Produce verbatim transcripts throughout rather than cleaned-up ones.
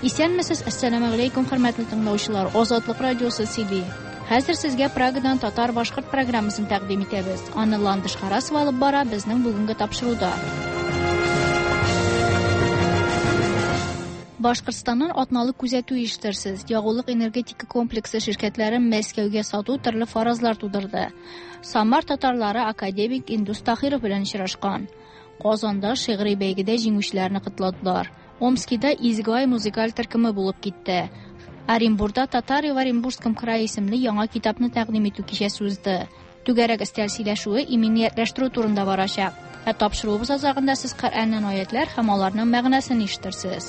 Исәнмесез, ассаламу алейкум, хөрмәтле тыңлаучылар. Азатлык радиосы Сиби. Хәзер сезгә Прагадан татар-башкорт программасын тәкъдим итәбез. Аны Ландыш Харасов алып бара безнең бүгенге тапшыруда. Башкортстаннан атналык күзәтү оештырсыз. Ягулык энергетика комплексы ширкәтләрен Мәскәүгә сату төрле фаразлар тудырды. Самар татарлары академик Индус Тахиров белән очрашкан. Казанда шигъри бәйгедә җиңүчеләрне котладылар. Омскида Изгай музыкаль төркеме булып китте. Оренбургда Татар в Оренбургском крае исемле яңа китапны тәкъдим итү кичәсе узды. Түгәрәк өстәл сөйләшүе иминиятләштерү турында барачак. Ә тапшыруыбыз азагында сез Коръәннән аятлар һәм аларның мәгънәсен ишетерсез.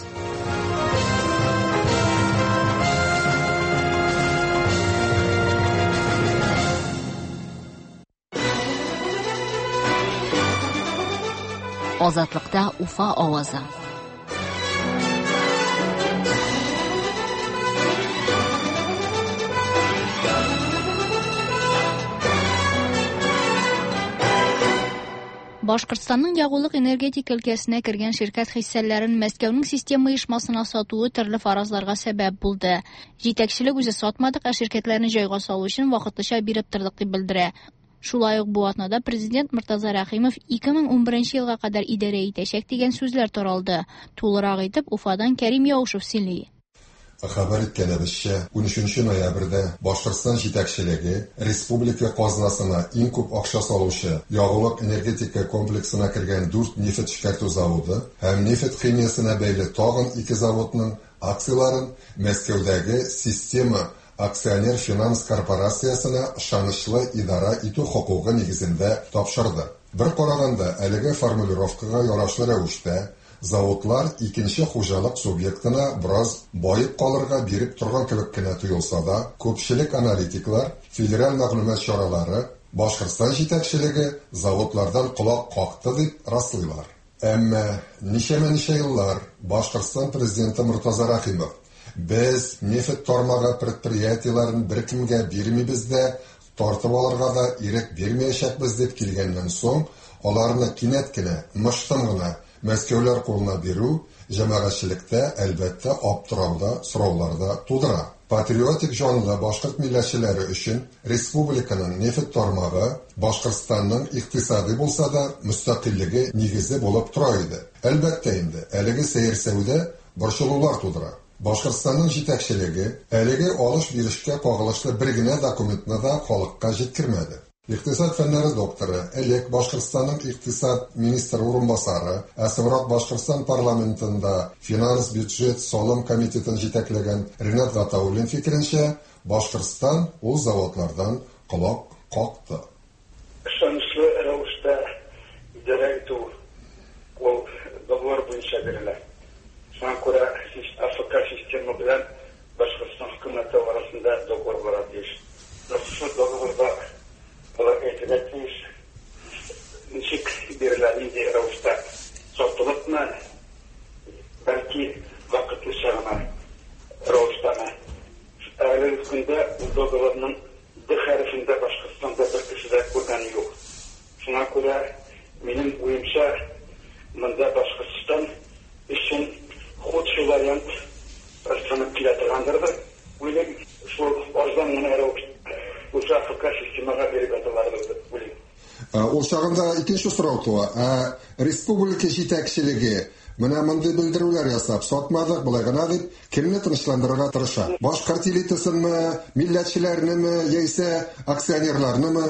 Азатлыкта Уфа авазы. Башкортстанның ягулык энергетика өлкәсенә кергән ширкәт хиссәләрен Мәскәүнең система оешмасына сатуы төрле фаразларга сәбәп булды. Җитәкчелек үзе сатмадык, ә ширкәтләрне җайга салу өчен вакытлыча биреп тордык дип белдерә. Шулай ук бу атнада президент Мортаза Рәхимов ике мең унберенче елга кадәр идарә итәчәк дигән сүзләр таралды. Тулырак итеп Уфадан Кәрим Яушев сөйли. Хәбәр иткәнебезчә, унөченче ноябрьдә Башкортстан җитәкчелеге республика казнасына иң күп акча салучы ягулык энергетика комплексына кергән дүрт нефть шикәртү заводы һәм нефть химиясенә бәйле тагын ике заводның акцияларын Мәскәүдәге система акционер финанс корпорациясына ышанычлы идара итү хокукы нигезендә тапшырды. Бер караганда, әлеге формулировкага ярашлы рәвештә заводлар икенче хуҗалык субъектына бераз байып калырга биреп торган кебек кенә тоелса да, күпчелек аналитиклар федераль мәгълүмат чаралары Башкортстан җитәкчелеге заводлардан колак какты дип раслыйлар. Әмма ничә-ничә еллар Башкортстан президенты Мортаза Рәхимов без нефть тармагы предприятиеләрен беркемгә бирмибез дә, тартып алырга да ирек бирмәячәкбез дип килгәннән соң, аларны кинәт кенә, мыштым гына Мәскәүләр кулына бирү җәмәгатьчелектә әлбәттә аптырауда, сорауларда тудыра. Патриотик җанлы башкорт милләтчеләре өчен республиканың нефть тармагы Башкортстанның икътисади булса да мөстәкыйльлеге нигезе булып тора иде. Әлбәттә инде, әлеге сәерсәүдә борчылулар тудыра. Башкортстанның җитәкчелеге әлеге алыш-биришкә кагылышлы бер генә документны да халыкка җиткермәде. Икътисад фәннәре докторы, элек Башкортстанның икътисад министры урынбасары, әсмрак Башкортстан парламентында финанс, бюджет, салым комитетын җитәкләгән Ринат Гатауллин фикеренчә, Башкортстан ул заводлардан колак какты. Ышанычлы рәвештә идарә итү ул договор буенча бирелә. Шуңа күрә АФК система белән Башкортстан хөкүмәте арасында договор бар ди. Шул договорда Олар әйтеләтмеш, ничек биреләр инде рәвештә сатылыпмы, бәлки вакытлыча гына рәвештәме. Әлеге көндә договорның Д хәрефендә Башкортстанда бер кеше дә күргәне юк. Шуңа күрә минем уемча монда Башкортстан өчен худший вариант рассанып килә торгандыр. Уйлыйм, шул арзан гына рәвештә Уша АФК системага биреп аталарды дип уйлыйм. Ул чагында икенче сорау туа. Республика җитәкчелеге менә мондый белдерүләр ясап, сатмадык булай гына дип, кемне тынычландырырга тырыша? Башкорт элитасынмы, милләтчеләрнеме, яисә акционерларнымы?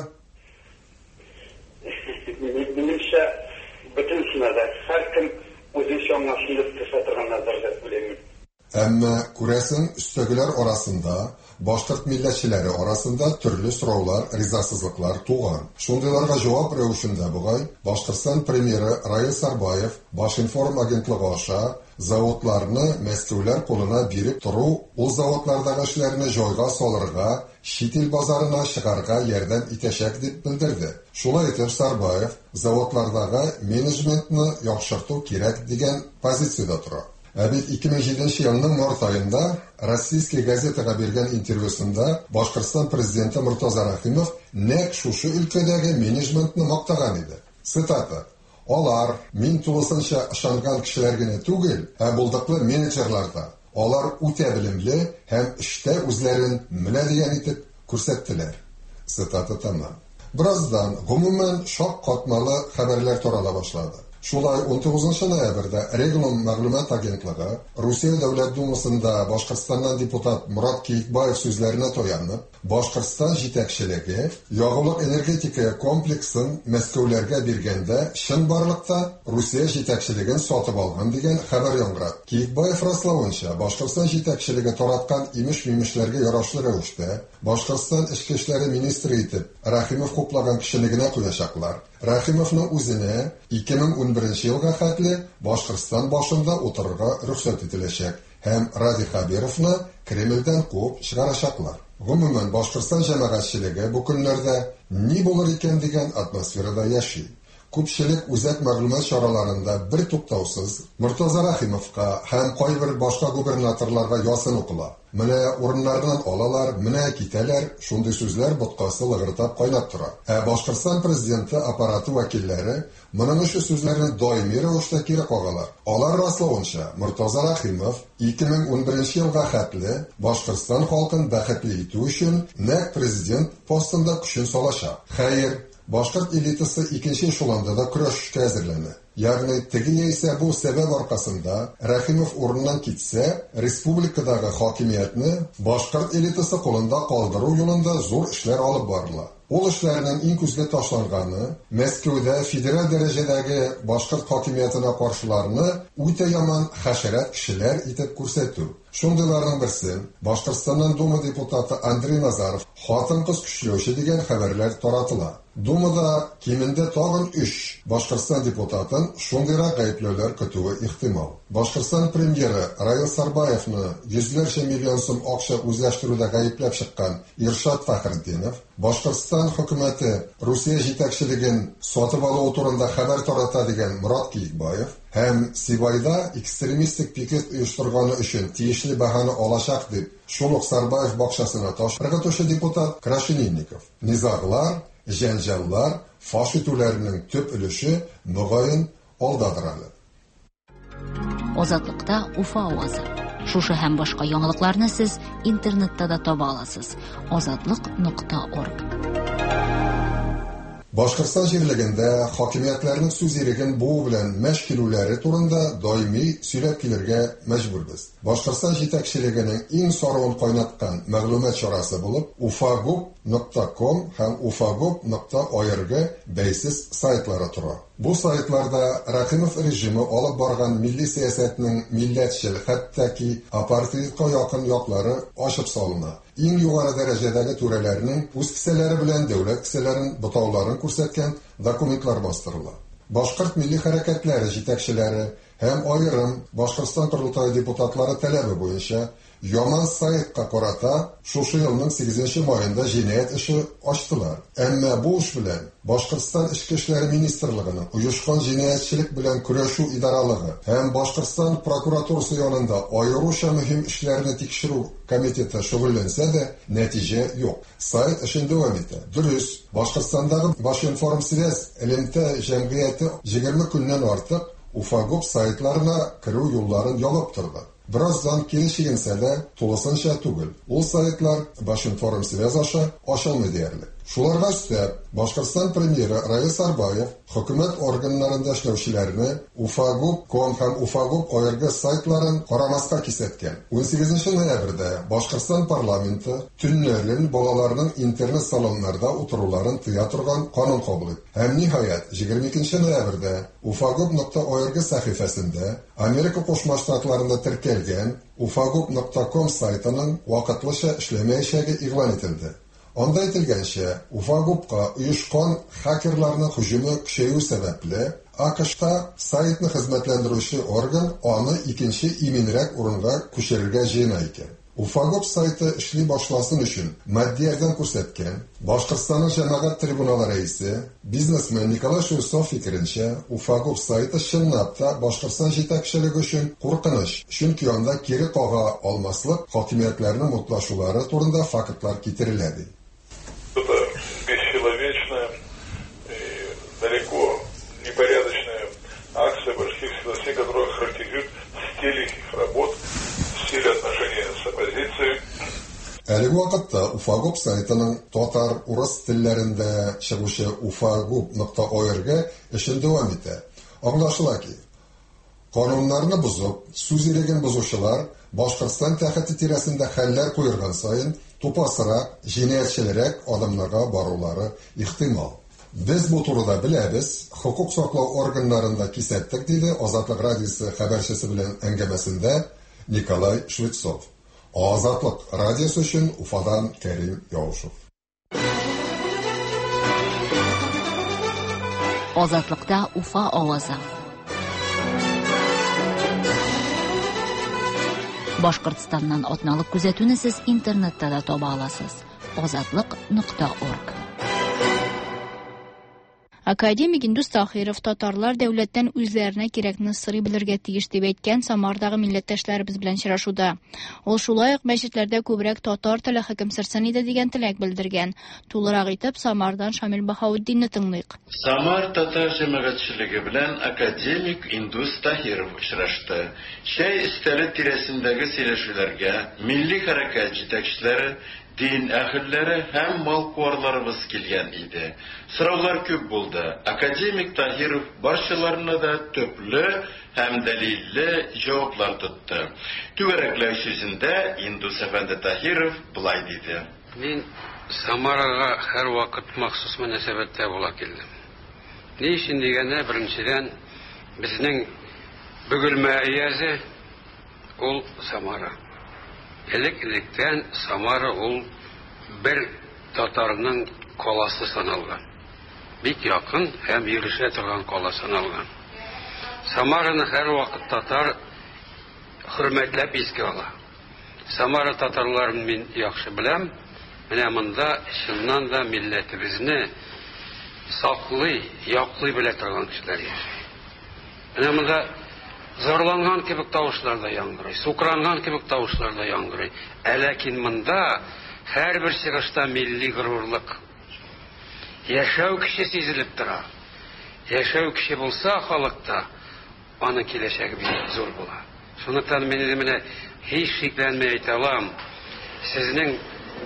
Минемчә, бөтенсенә дә һәркем үзенчә аңлашылып төшә торганнардыр дип уйлыйм. Әмма күрәсең, өстәгеләр арасында, башкорт милләтчеләре арасында төрле сораулар, ризасызлыклар туган. Шундыйларга җавап рәвешендә бугай Башкортстан премьеры Раил Сарбаев Башинформ агентлыгы аша заводларны Мәскәүләр кулына биреп тору, ул заводлардагы эшләрне җайга салырга, чит ил базарына чыгарга ярдәм итәчәк дип белдерде. Шулай итеп Сарбаев заводлардагы менеджментны яхшырту кирәк дигән позициядә тора. Ә бит ике мең җиденче елның март айында Российский газетага биргән интервьюсында Башкортстан президенты Мортаза Рәхимов нәкъ шушы өлкәдәге менеджментны мактаган иде. Цитата: Алар мин тулысынча ышанган кешеләр генә түгел, ә булдыклы менеджерлар да. Алар үтә белемле һәм эштә үзләрен мөнәдиян итеп күрсәттеләр. Цитата тамам. Birazdan гомумән шак катмалы хәбәрләр тарала башлады. Шулай он тугызынчы ноябрьдә Регион мәгълүмат агентлыгы Русия Дәүләт Думасында Башкортстаннан депутат Мурат Киекбаев сүзләренә таянып, Башкортстан җитәкчелеге ягулык энергетика комплексын Мәскәүләргә биргәндә чынбарлыкта Русия җитәкчелеген сатып алган дигән хәбәр яңгырады. Киекбаев раславынча, Башкортстан җитәкчелеге тараткан имеш-мимешләргә ярашлы рәвештә Башкортстан эчке эшләре министры итеп Рахимов куплаган кешене генә куячаклар. Рахимовның үзенә ике мең унберенче елга хәтле Башкортстан башында утырырга рөхсәт ителәчәк һәм Ради Хабировны Кремльдән куып чыгарачаклар. Гомумән Башкортстан җәмәгатьчелеге бу көннәрдә ни булыр икән дигән атмосферада яши. Күпчелек үзәк мәгълүмат чараларында бер туктаусыз Муртаза Рахимовка һәм кайбер башка губернаторларга ясын укыла. Менә урыннардан алалар, менә китәләр, шундый сүзләр боткасы лыгыртап кайнап тора. Ә Башкортстан президенты аппараты вәкилләре моның өчен сүзләрне даими рәвештә кире кагалар. Алар раславынча, Муртаза Рахимов ике мең унберенче елга хәтле Башкортстан халкын бәхетле итү өчен нәкъ президент постында көчен салачак. Хәер, Башкорт элитасы икенче эшелонда да көрәшкә әзерләнә. Ягъни теге яисә бу сәбәп аркасында Рахимов урыннан китсә, республикадагы хакимиятне Башкорт элитасы кулында калдыру юлында зур эшләр алып барыла. Ул эшләрнең иң күзгә ташланганы Мәскәүдә федераль дәрәҗәдәге Башкорт хакимиятына каршыларны үтә яман хәшәрәт кешеләр итеп күрсәтү. Шундыйларның берсе Башкортстаннан Дума депутаты Андрей Назаров хатын-кыз көчләүче дигән хәбәрләр таратыла. Думада кимендә тагын өч Башкортстан депутатын шундыйрак гаепләүләр көтүе ихтимал. Башкортстан премьеры Раил Сарбаевны йөзләрчә миллион сум акча үзләштерүдә гаепләп чыккан Иршат Фәхретдинов, Башкортстан хөкүмәте Русия җитәкчелеген сатып алу турында хәбәр тарата дигән Мурат Киекбаев һәм Сибайда экстремистик пикет оештырганы өчен тиешле бәһане алачак дип шул ук Сарбаев бакчасына таш ыргытучы депутат Крашенинников. Низаглар, җәнҗаллар, фаш итүләренең төп өлеше мөгаен алдадыр әле. Азатлыкта Уфа авазы. Шушы һәм башка яңалыкларны сез интернетта да таба аласыз. азатлык нокта орг. Башкортстан җирлегендә хакимиятләрнең сүз иреген бу белән мәш килүләре турында даими сөйләп килергә мәҗбүрбез. Башкортстан җитәкчелегенең иң сарыуын кайнаткан мәгълүмат чарасы булып уфагуб нокта ком һәм уфагуб нокта орг бәйсез сайтлары тора. Бу сайтларда Рахимов режимы алып барган милли сәясәтнең милләтчел, хәттәки апартеидка якын яклары ачып салына. Иң югары дәрәҗәдәге түрәләрнең үз кисәләре белән дәүләт кисәләрен бутауларын күрсәткән документлар бастырыла. Башкорт милли хәрәкәтләре җитәкчеләре һәм аерым Башкортстан Корылтае депутатлары таләбе буенча яман сайтка карата шушы елның сигезенче маенда җинаять эше ачтылар. Әмма бу эш белән Башкортстан эчке эшләре министрлыгының оешкан җинаятьчелек белән көрәшү идаралыгы һәм Башкортстан прокуратурасы янында аеруча мөһим эшләрне тикшерү комитеты шөгыльләнсә дә нәтиҗә юк. Сайт эшен дәвам итә. Дөрес, Башкортстандагы Башинформсвязь элемтә җәмгыяте егерме көннән артык Уфагуб сайтларына керү юлларын ялып торды. Birazdan kelishigинсә дә тулысынча түгел. Ул сайтлар Башинформсвязь аша ачылмый диярлек. Шуларга өстәп, Башкортстан премьеры Раил Сарбаев хөкүмәт органнарында эшләүчеләрне уфагуб нокта ком һәм уфагуб нокта орг сайтларын карамаска кисәткән. он сигезенче ноябрьдә Башкортстан парламенты төннәрен балаларның интернет салоннарда утыруларын тыя торган канун кабул итте. Һәм ниһаять егерме икенче ноябрьдә уфагуб нокта орг сәхифәсендә Америка Кушма Штатларында теркәлгән уфагуб нокта ком сайтының вакытлыча эшләмәячәге игълан ителде. Анда әйтелгәнчә, Уфагубка оешкан хакерларның һөҗүме көчәю сәбәпле АКШта сайтны хезмәтләндерүче орган аны икенче иминрәк урынга күчерергә җыена икән. Уфагуб сайты эшли башласын өчен матди ярдәм күрсәткән Башкортстанның җәмәгать трибуналы рәисе, бизнесмен Николай Шевцов фикеренчә, Уфагуб сайты чынлап та Башкортстан җитәкчелеге өчен куркыныч, чөнки анда кире кага алмаслык хакимиятләрнең мутлашулары турында фактлар китерелә ди. Это бесчеловечная, далеко непорядочная акция башкирских властей, которая характеризует стиль их работ, стиль Әлеге вакытта Ufagop сайтының татар, урыс телләрендә чыгучы ufagop нокта org эшен дәвам итә. Аңлашыла ки, кануннарны бузып, сүз иреген бузучылар Башкортстан тәхете тирәсендә хәлләр куерган сайын тупасрак, җинаятьчеләрәк адымнарга барулары ихтимал. Без бу турыда беләбез, хукук саклау органнарында кисәттек, диде Азатлык радиосы хәбәрчесе белән әңгәмәсендә Николай Швецов. Азатлык радиосы өчен Уфадан Кәрим Яушев. Азатлыкта Уфа авазы. Башкортстаннан атналык күзәтүне сез интернетта да таба аласыз. азатлык нокта орг. Академик Индус Тахиров татарлар дәүләттән үзләренә кирәкне сорый белергә тиеш дип әйткән Самардагы милләттәшләребез белән очрашуда. Ул шулай ук мәчетләрдә күбрәк татар теле хөкем сөрсен иде дигән теләк белдергән. Тулырак итеп Самардан Шамил Баһаутдинне тыңлыйк. Самар татар җәмәгатьчелеге белән академик Индус Тахиров очрашты. Чәй өстәле тирәсендәге сөйләшүләргә милли хәрәкәт җитәкчеләре, дин әһелләре һәм малкуарларыбыз килгән иде. Сораулар күп булды. Академик Тахиров барчаларына да төпле һәм дәлилле җаваплар тотты. Түгәрәкләү сүзендә Индус әфәнде Тахиров былай диде. Мин Самарага һәр вакыт махсус мөнәсәбәттә була килдем. Ни өчен дигәндә, беренчедән безнең бөгелмә иязе ул Самара. Элек-электән Самара ул бер татарның каласы саналган. Бик якын һәм йөреше торган кала саналган. Самараны һәр вакыт татар хөрмәтләп искә ала. Самара татарларын мин яхшы беләм. Менә монда чыннан да милләтебезне саклый, яклый белә торган кешеләр яши. Менә монда зарланган кебек тавышлар да яңгырый, сукранган кебек тавышлар да яңгырый. Ләкин монда һәрбер чыгышта милли горурлык, яшәү кеше сизелеп тора. Яшәү кеше булса халыкта, аны киләчәге бик зур була. Шуннан мин менә һич шикләнмәй әйтә алам. Сезнең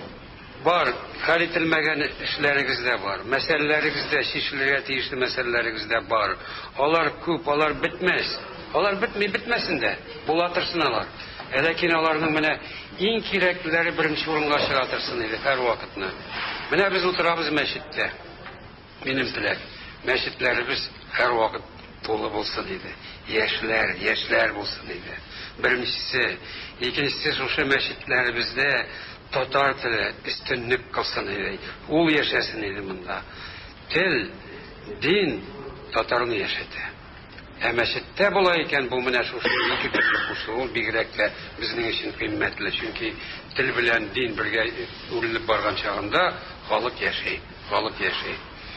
бар, хәл ителмәгән эшләрегез дә бар, мәсьәләләрегез дә, шишелергә тиешле мәсьәләләрегез дә бар. Алар күп, алар бетмәс. Алар бетми бетмәсен дә, була торсыналар. Ләкин аларның менә иң кирәклеләре беренче урынга чыга торсын иде һәр вакытны. Менә без утырабыз мәчеттә. Минем теләк, мәчетләребез һәр вакыт тулы булсын иде. Яшьләр, яшьләр булсын иде. Беренчесе, икенчесе шушы мәчетләребездә татар теле өстенлек кылсын иде. Ул яшәсен иде монда. Тел, дин татарны яшәтә. Ә мәчеттә була икән бу менә шушы ике төрле кушылу бигрәк тә безнең өчен кыйммәтле, чөнки тел белән дин бергә үрелеп барган чагында халык яши, халык яши.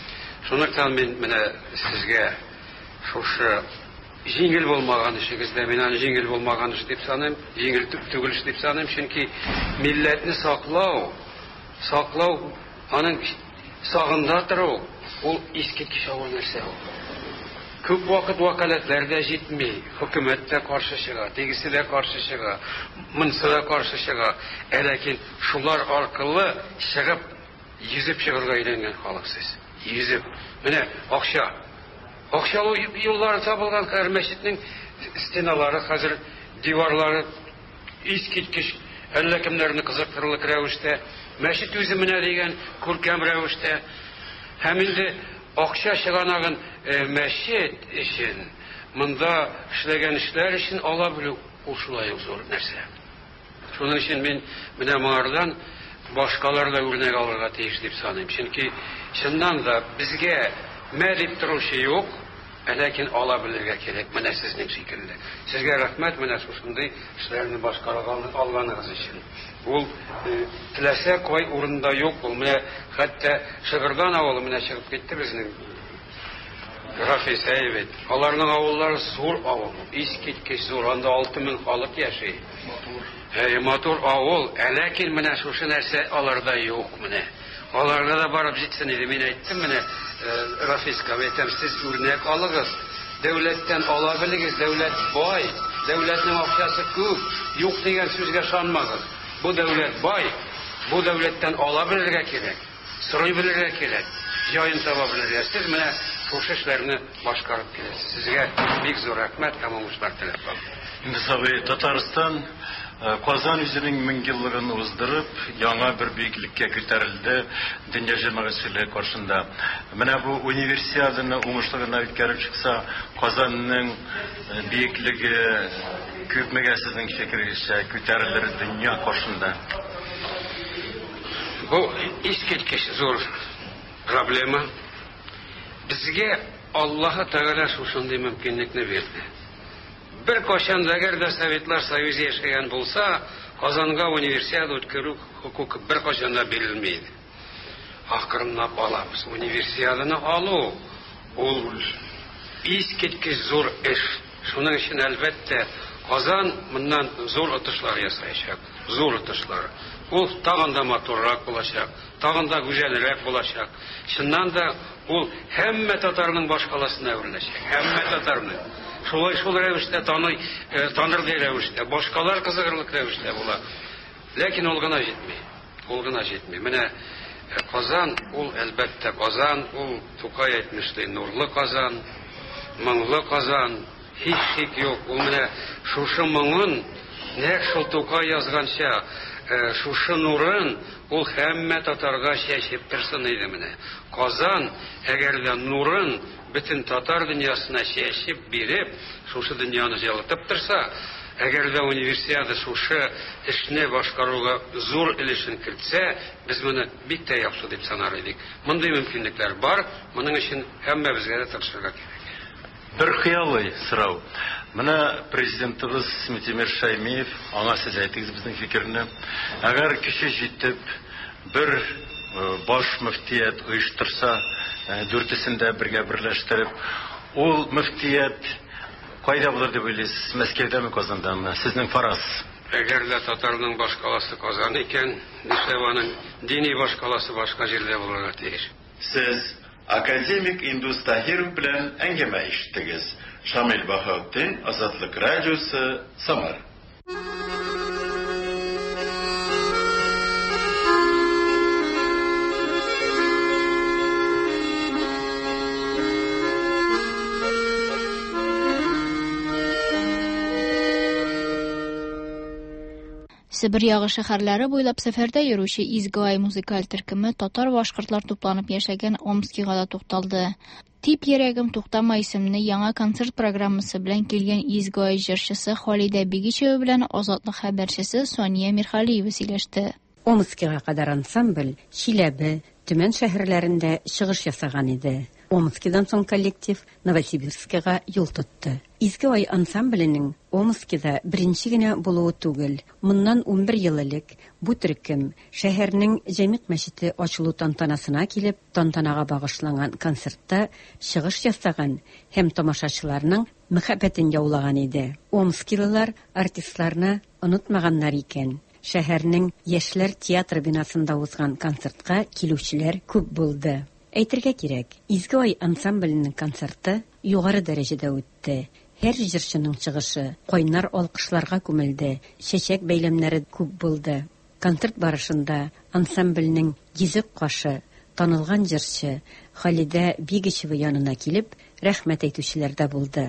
Шуннан мин менә сезгә шушы җиңел булмаган эшегездә, мин аны җиңел булмаган эш дип саныйм, җиңел түгел эш дип саныйм, чөнки милләтне саклау, саклау, аның сагында тору, ул искиткеч авыр нәрсә ул. Күп вакыт вакаләтләрдә җитми, хөкүмәт тә каршы чыга, тегесе дә каршы чыга, монсы да каршы чыга. Ләкин шулар аркылы чыгып, йөзеп чыгарга өйрәнгән халыксыз. Йөзеп. Менә акча. Акчалы юллар табылган һәр мәчетнең стеналары, хәзер диварлары искиткеч, әллә кемнәрне кызыктырырлык рәвештә, мәчет үзе менә дигән күркәм рәвештә. Һәм инде акча чыганагын мәчет өчен, монда эшләгән эшләр өчен ала белү ул шулай ук зур нәрсә. Шуның өчен мин менә моңардан башкалар да үрнәк алырга тиеш дип саныйм. Чөнки чыннан да безгә мәдип торучы юк, ләкин ала белергә кирәк менә сезнең шикелле. Сезгә рәхмәт менә шушындый эшләрне башкарга алганыгыз өчен. Ул теләсә кай урында юк, ул менә хәтта Шыгырдан авылы менә чыгып китте безнең Рафис әйбет. Аларның авыллары зур авыл, искиткеч зур, анда алты мең халык яши. Матур. Матур авыл, ләкин менә шушы нәрсә аларда юк менә. Аларга да барып җитсен иде. Мин әйттем менә Рафиска, әйтәм, сез үрнәк алыгыз. Дәүләттән ала белегез, дәүләт бай, дәүләтнең акчасы күп, юк дигән сүзгә шанмагыз. Бу дәүләт бай, бу дәүләттән ала белергә кирәк, сорый белергә кирәк, җаен таба белергә. Сез менә шушы эшләрне башкарып киләсез. Сезгә бик зур рәхмәт һәм уңышлар теләп калам. Инде сабый Татарстан Казан үзенең мең еллыгын уздырып, яңа бер биеклеккә күтәрелде дөнья җәмәгатьчелеге каршында. Менә бу универсиаданы уңышлы гына үткәреп чыкса, Казанның биеклеге күпмегә сезнең фикергезчә күтәрелер дөнья каршында? Бу искиткеч зур проблема. Безгә Аллаһ Тәгалә шушындый мөмкинлекне бирде. Бер кашан да әгәр дә Советлар Союзы яшәгән булса, Казанга универсиада үткәрү хокукы бер кашан да бирелмәйде. Акрынлап алабыз. Универсиаданы алу ул искиткеч зур эш. Шуның өчен әлбәттә Казан моннан зур отышлар ясаячак. Зур отышлар. Ул тагын да матуррак булачак, тагын да гүзәлрәк булачак. Шуннан да ул һәммә татарның башкаласына әвереләчәк. Һәммә татарның. Шулай шул рәвештә таный, таныр ди рәвештә, башкалар кызыгырлык рәвештә була. Ләкин ул гына җитми. Ул гына җитми. Менә Казан, ул әлбәттә Казан, ул Тукай әйтмешли, нурлы Казан, моңлы Казан, һич шик юк. Ул менә шушы моңын, нәкъ шул Тукай язганча, шушы нурын ул һәммә татарга чәчеп торсын иде менә. Казан, әгәр дә нурын бөтен татар дөньясына чәчеп биреп, шушы дөньяны җылытып торса, әгәр дә универсиада шушы эшне башкаруга зур өлешен кертсә, без моны бик тә яхшы дип санар идек. Мондый мөмкинлекләр бар, моның өчен һәммәбезгә дә тырышырга кирәк. Бер хыялый сорау. Менә президентыбыз Митимер Шаймиев, аңа сез әйтегез безнең фикерне. Әгәр кеше җитеп бер баш мөфтият оештырса, дүртесендә бергә берләштереп, ул мөфтият кайда булыр дип уйлыйсыз? Мәскәүдәме, Казандамы? Сезнең фараз? Әгәр дә татарның башкаласы Казан икән, Нишеваның дини башкаласы башка җирдә булырга тиеш. Сез академик Индус Таһиров белән әңгәмә ишеттегез. Шамил Баһаутдин, Азатлык радиосы, Самар. Себер ягы шәһәрләре буйлап сәфәрдә йөрүче Изгай музыкаль төркеме татар-башкортлар тупланып яшәгән Омскига да тукталды. Тип йөрәгем туктама исемле яңа концерт программасы белән килгән Изгай җырчысы Халидә Бигичева белән Азатлык хәбәрчесе Сония Мирхалиева сөйләште. Омскига кадәр ансамбль Чиләбе, Төмән шәһәрләрендә чыгыш ясаган иде. Омскидан соң коллектив Новосибирскига юл тотты. Изгай ансамбленең Омскида беренче генә булуы түгел, моннан ун бер ел элек бу төркем шәһәрнең Җәмигъ мәчете ачылу тантанасына килеп, тантанага багышланган концертта чыгыш ясаган һәм тамашачыларның мәхәббәтен яулаган иде. Омскилылар артистларны онытмаганнар икән. Шәһәрнең Яшьләр театры бинасында узган концертка килүчеләр күп булды. Әйтергә кирәк, Изгай ансамбленең концерты югары дәрәҗәдә үтте. Һәр җырчының чыгышы кайнар алкышларга күмелде, чәчәк бәйләмнәре күп булды. Концерт барышында ансамбленең йөзек кашы, танылган җырчы Халидә Бигичева янына килеп, рәхмәт әйтүчеләр дә булды.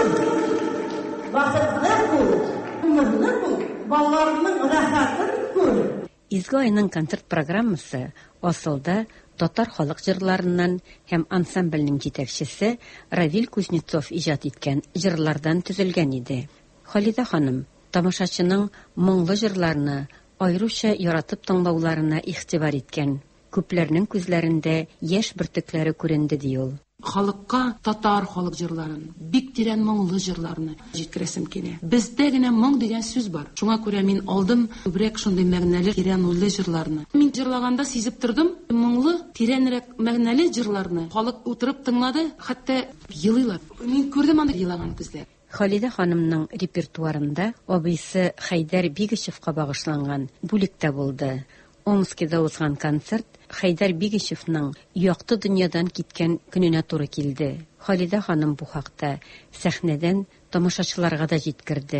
Изгайның концерт программасы асылда татар халык җырларыннан һәм ансамбльнең җитәкчесе Равил Кузнецов иҗат иткән җырлардан төзелгән иде. Халидә ханым тамашачының моңлы җырларны аеруча яратып тыңлауларына игътибар иткән. Күпләрнең күзләрендә яшь бөртекләре күренде ди ул. Халыкка татар халык җырларын, бик тирән моңлы җырларны җиткерәсем килә. Бездә генә моң дигән сүз бар. Шуңа күрә мин алдым күбрәк шундый мәгънәле, тирән уйлы җырларны. Мин җырлаганда сизеп тордым, моңлы, тирәнрәк мәгънәле җырларны. Халык утырып тыңлады, хәтта елыйлар. Мин күрдем аны елаган күзләр. Халидә ханымның репертуарында абыйсы Хайдар Бигичевка багышланган бүлек тә булды. Омскида узган концерт Хайдар Бигичевның якты дөньядан киткән көненә туры килде. Халидә ханым бу хакта сәхнәдән тамашачыларга да җиткерде.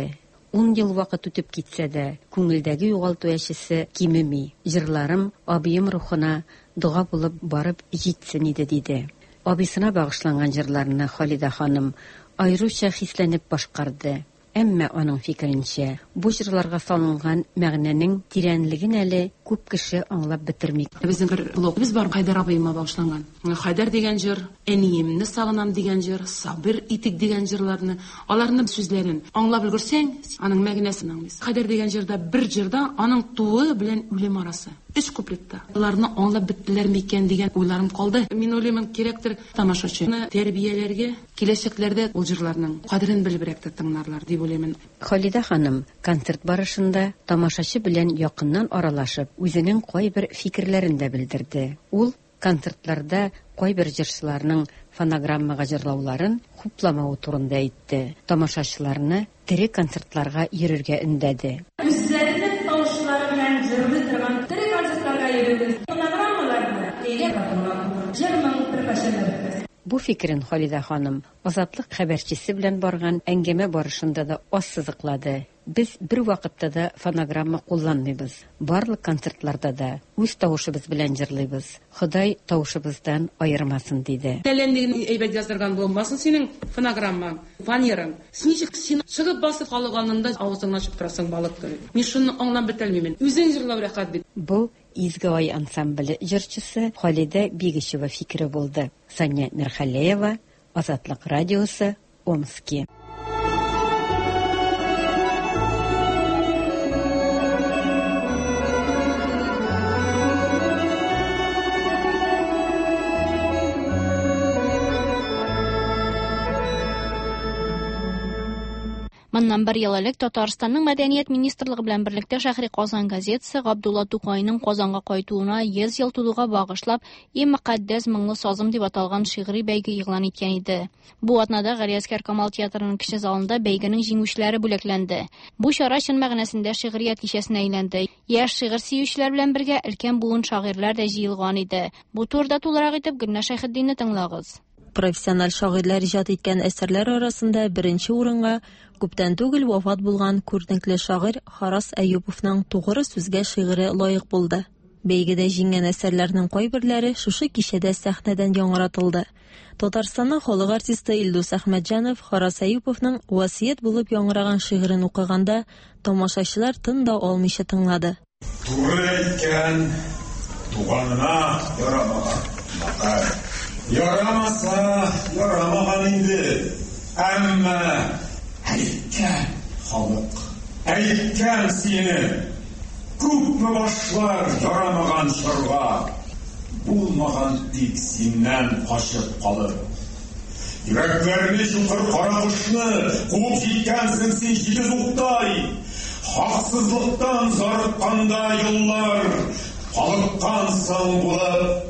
ун ел вакыт үтеп китсә дә, күңелдәге югалту яшесе кимеми. Җырларым абыем рухына дуга булып барып җитсен иде диде. Абысына багышланган җырларны Халида ханым аеруча хисләнеп башкарды. Әмма аның фикеренчә, бу җырларга салынган мәгънәнең тирәнлеген әле күп кеше аңлап бетерми. Безнең бер блог без бар Хайдар абыйма багышланган. Хайдар дигән җыр, әниемне сагынам дигән җыр, сабыр итик дигән җырларны, аларның сүзләрен аңлап өлгерсәң, аның мәгънәсен аңлыйсың. Хайдар дигән җырда бер җырда аның туы белән үлем арасы. Өч куплетта. Аларны аңлап биттеләр микән дигән уйларым калды. Мин уйлыйм, кирәктер тамашачыны тәрбияләргә, киләчәкләрдә ул җырларның кадерен белебрәк тыңларлар дип уйлыйм. Халида ханым концерт барышында тамашачы белән якыннан аралашып, үзенең кайбер фикерләрен дә белдерде. Ул концертларда кайбер җырчыларның фонограммага җырлауларын хупламау турында әйтте. Тамашачыларны тере концертларга йөрергә өндәде. Үзләренең тавышлары белән җырлый торган тере концертларга йөрегез. Фонограммаларны әйе катнашып, җырның преподавателе. Бу фикерен Халида ханым Азатлык хәбәрчесе белән барган әңгәмә барышында да ассызыклады. Без бер вакытта да фонограмма кулланмыйбыз. Барлык концертларда да үз тавышыбыз белән җырлыйбыз. Ходай тавышыбыздан аермасын диде. Тәләндеген әйбәт яздырган булмасын синең фонограммаң, фанерың. Ничек син чыгып басып калганыңда авызыңны ачып торасың балык кебек. Мин шуны аңлап бетелмим. Үзең җырлау рәхәт бит. Бу Изге ай ансамбле җырчысы Халида Бигичева фикере булды. Сания Мирхалеева, Азатлык радиосы, Омск. Моннан бер ел элек Татарстанның мәдәният министрлыгы белән берлектә Шәһри Казан газетасы Габдулла Тукайның Казанга кайтуына йөз ел тулуга багышлап «И мөкаддәс моңлы сазым» дип аталган шигъри бәйге игълан иткән иде. Бу атнада Галиәскәр Камал театрының кече залында бәйгенең җиңүчеләре бүләкләнде. Бу чара чын мәгънәсендә шигърият кичәсенә әйләнде. Яшь шигырь сөючеләр белән бергә өлкән буын шагыйрьләр дә җыелган иде. Бу турыда тулырак итеп Гөлнә Шәйхетдинне тыңлагыз. Профессиональ шагыйрьләр иҗат иткән әсәрләр арасында беренче урынга күптән түгел вафат булган күренекле шагыйрь Харас Әюповның Тугры сүзгә шигыре лаек булды. Бәйгедә җиңгән әсәрләрнең кайберләре шушы кичәдә сәхнәдән яңратылды. Татарстанның халык артисты Илдус Әхмәтҗанов Харас Әюповның Васият булып яңгыраган шигырен укыганда тамашачылар тын да алмыйча тыңлады. Тугры әйткән туганына ярамаган. Ярамаса, ярамаган инде. Әмма әйткән халык, әйткән сине, күпме башлар ярамаган чорга, булмаган тик синнән качып калыр. Йөрәкләрне чукыр кара кышны, куып җиткәнсең син җиде уктай, хаксызлыктан зарыкканда еллар, калыккансың булып.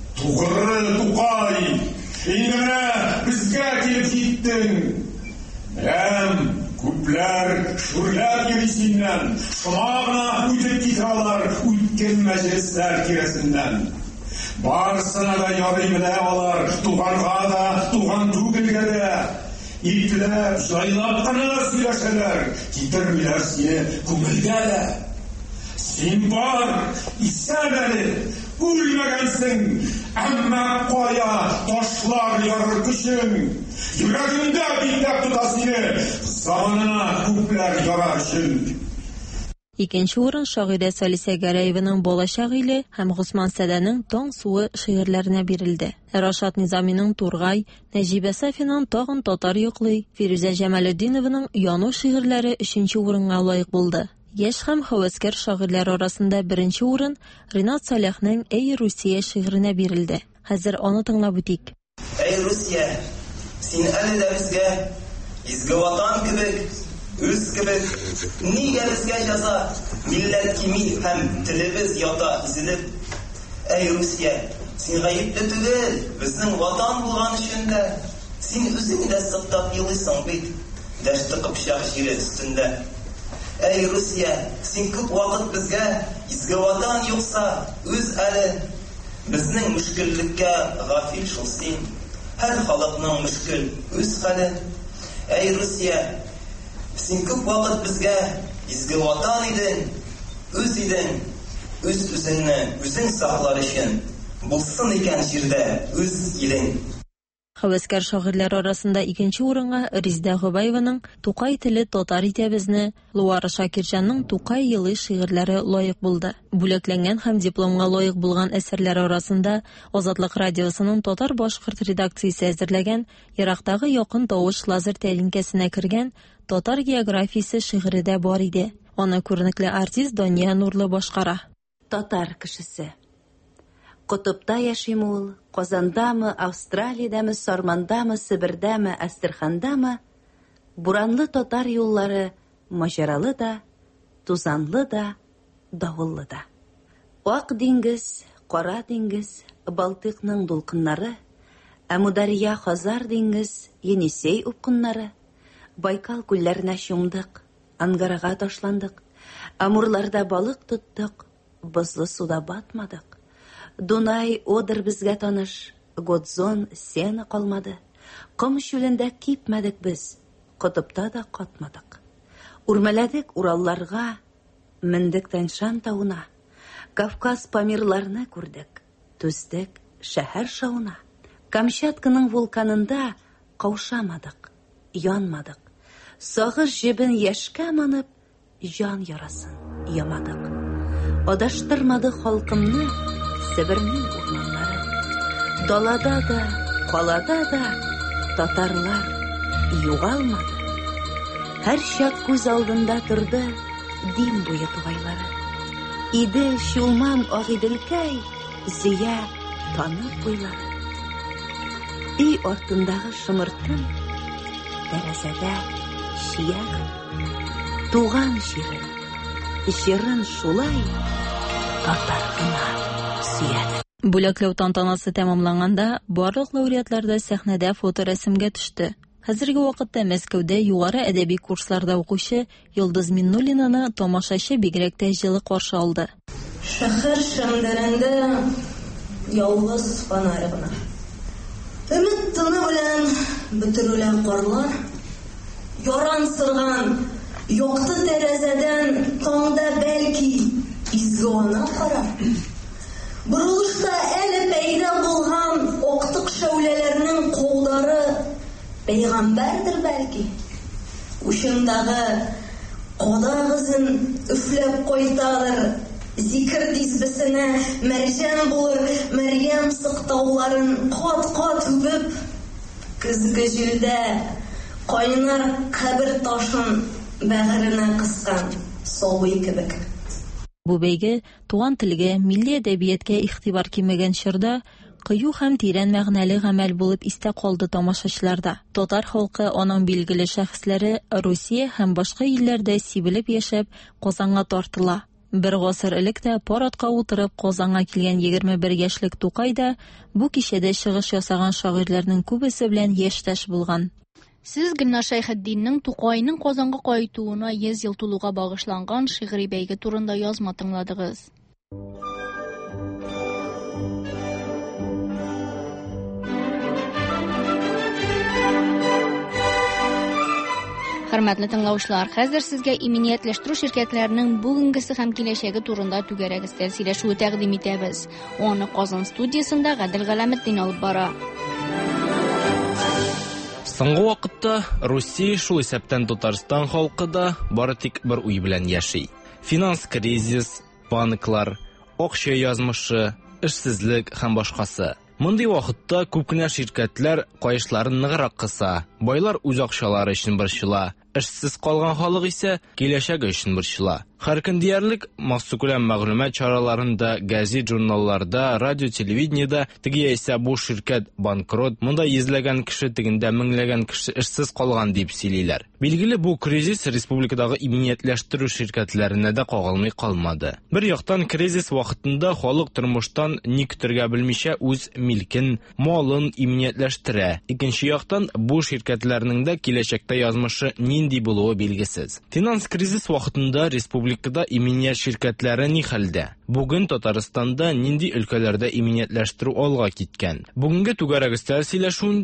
Тугры Тукай, инде безгә килеп җиттең. Беләм, күпләр шүрләп йөри синнән, шуңа гына үтеп китәләр үткән мәҗлесләр тирәсеннән. Барсына да ярый белә алар, туганга да, туган түгелгә дә. Ипләп, җайлап кына сөйләшәләр, китермиләр сине күңелгә дә. Син бар, исән әле, үлмәгәнсең, әмма кая ташлар ярыр көчең. Йөрәгендә бикләп тота сине, заманына күпләр ярар өчен. Икенче урын шагыйрә Салисә Гәрәеваның Балачак иле һәм Госман Сәдәнең Таң суы шигырьләренә бирелде. Рашат Низаминың Тургай, Нәҗибә Сафиның Тагын татар йоклый, Фирүзә Җамалетдинованың Яну шигырьләре өченче урынга лаек булды. Яшь һәм хәвәскәр шагыйрьләр арасында беренче урын Ринат Салихның «Эй Русия» шигыренә бирелде. Хәзер аны тыңлап үтик. Эй Русия, син әле дә безгә изге ватан кебек, үз кебек, нигә безгә яза, милләт кими һәм телебез ята изелеп. Эй Русия, син гаепле түгел, безнең ватан булган өчен дә, син үзең дә сыктап елыйсың бит, дәште кыпчак җире өстендә. Эй Русия, син күп вакыт безгә изге ватан юкса, үз әле безнең мөшкиллеккә гафил шул син. Һәр халыкның мөшкил үз хәле. Эй Русия, Син күп вакыт безгә изге ватан идең, үз идең, үз үзеңне үзең саклар өчен булсын икән җирдә үз илең. Хәвәскәр шагыйрьләр арасында икенче урынга Резидә Гобаеваның Тукай теле татар итәбезне, Луара Шакирҗанның Тукай елы шигырьләре лаек булды. Бүләкләнгән һәм дипломга лаек булган әсәрләр арасында Азатлык радиосының татар-башкорт редакциясе әзерләгән Ерактагы якын тавыш лазер тәлинкәсенә кергән Татар географиясе шигыре дә бар иде. Аны күренекле артист Дания Нурлы башкара. Татар кешесе. Кутупта яшим ул, Казандамы, Австралиядәме, Сармандамы, Себердәме, Әстерхандамы, буранлы татар юллары маҗаралы да, тузанлы да, давыллы да. Ак диңгез, Кара диңгез, Балтыкның дулкыннары, Әмудария Хазар диңгез, Енисей упкыннары, Байкал күлләренә чумдык, Ангарага ташландык, Амурларда балык тоттык, Бозлы суда батмадык. Дунай, Одер безгә таныш, Годзон, Сена калмады. Ком чүлендә кипмәдек без, Кутупта да катмадык. Үрмәләдек Уралларга, мендек Тянь-Шань тауына. Кавказ Памирларны күрдек, түздек шәһәр шауына. Камчатканың вулканында каушамадык, янмадык. Сагыш җебен яшкә манып, җан ярасын ямадык. Адаштырмады халкымны Себернең урманнары. Далада да, калада да татарлар югалмады. Һәр чак күз алдында торды дин буе тугайлары. Иде Чулман Агыйделкәй, Зия танып буйлары. И артындагы шымыртын, тәрәзәдә чиек. Туган җирен, җирен шулай татар гына. Бүләкләү тантанасы тәмамланганда, барлык лауреатлар да сәхнәдә фоторәсемгә төште. Хәзерге вакытта Мәскәүдә югары әдәби курсларда укучы Йолдыз Миннуллинаны тамашачы бигрәк тә җылы каршы алды. Шәһәр шәмдәрендә ялгыз фонарь гына. Өмет тыны белән бөтерелгән карлар, ярансырган якты тәрәзәдән таңда бәлки изге ана карар. Бурылышта әле пәйда булган октык шәүләләрнең кулдары пәйгамбәрдер бәлки. Ушындагы кадагызын үфләп кайталар, зикр дизбесенә мәрҗән булыр, Мәрьям сыктауларын кат-кат үбеп, көзге җилдә кайнар кабер ташын бәгыренә кыскан савый кебек. Бу бәйге туган телгә, милли әдәбияткә игътибар кимәгән чорда кыю һәм тирән мәгънәле гамәл булып истә калды тамашачыларда. Татар халкы, аның билгеле шәхесләре Русия һәм башка илләрдә сибелеп яшәп, Казанга тартыла. Бер гасыр элек тә парадка утырып Казанга килгән егерме бер яшьлек Тукай да бу кичәдә чыгыш ясаган шагыйрьләрнең күбесе белән яшьтәш булган. Сез Гөлнар Шәйхетдиннең Тукайның Казанга кайтуына йөз ел тулуга багышланган шигъри бәйге турында язма тыңладыгыз. Хөрмәтле тыңлаучылар, хәзер сезгә иминиятләштерү ширкәтләренең бүгенгесе һәм киләчәге турында түгәрәк истә сөйләшү тәкъдим итәбез. Аны Казан студиясында Гадел Галәметдин алып бара. Соңгы вакытта Русия шул исәптән Татарстан халкы да бары тик бер уй белән яши. Финанс кризис, банклар, акча язмышы, эшсезлек һәм башкасы. Мондый вакытта күп кенә ширкәтләр кайышларын ныграк кыса. Байлар үз акчалары өчен борчыла, эшсез калган халык исә киләчәге өчен борчыла. Һәр көн диярлек махсус күләм мәгълүмат чараларында, гәзит, журналларда, радио, телевидениедә теге яисә бу ширкәт банкрот, монда йөзләгән кеше тегендә меңләгән кеше эшсез калган дип сөйлиләр. Билгеле, бу кризис республикадагы иминиятләштерү ширкәтләренә дә кагылмый калмады. Бер яктан, кризис вакытында халык тормыштан ни көтәргә белмичә үз милкен, малын иминиятләштерә. Икенче яктан, бу ширкәтләрнең дә киләчәктә язмышы нинди булуы билгесез. Финанс кризис вакытында республика Республикада иминият ширкәтләре ни хәлдә? Бүген Татарстанда нинди өлкәләрдә иминиятләштерү алга киткән? Бүгенге түгәрәк өстәл сөйләшүендә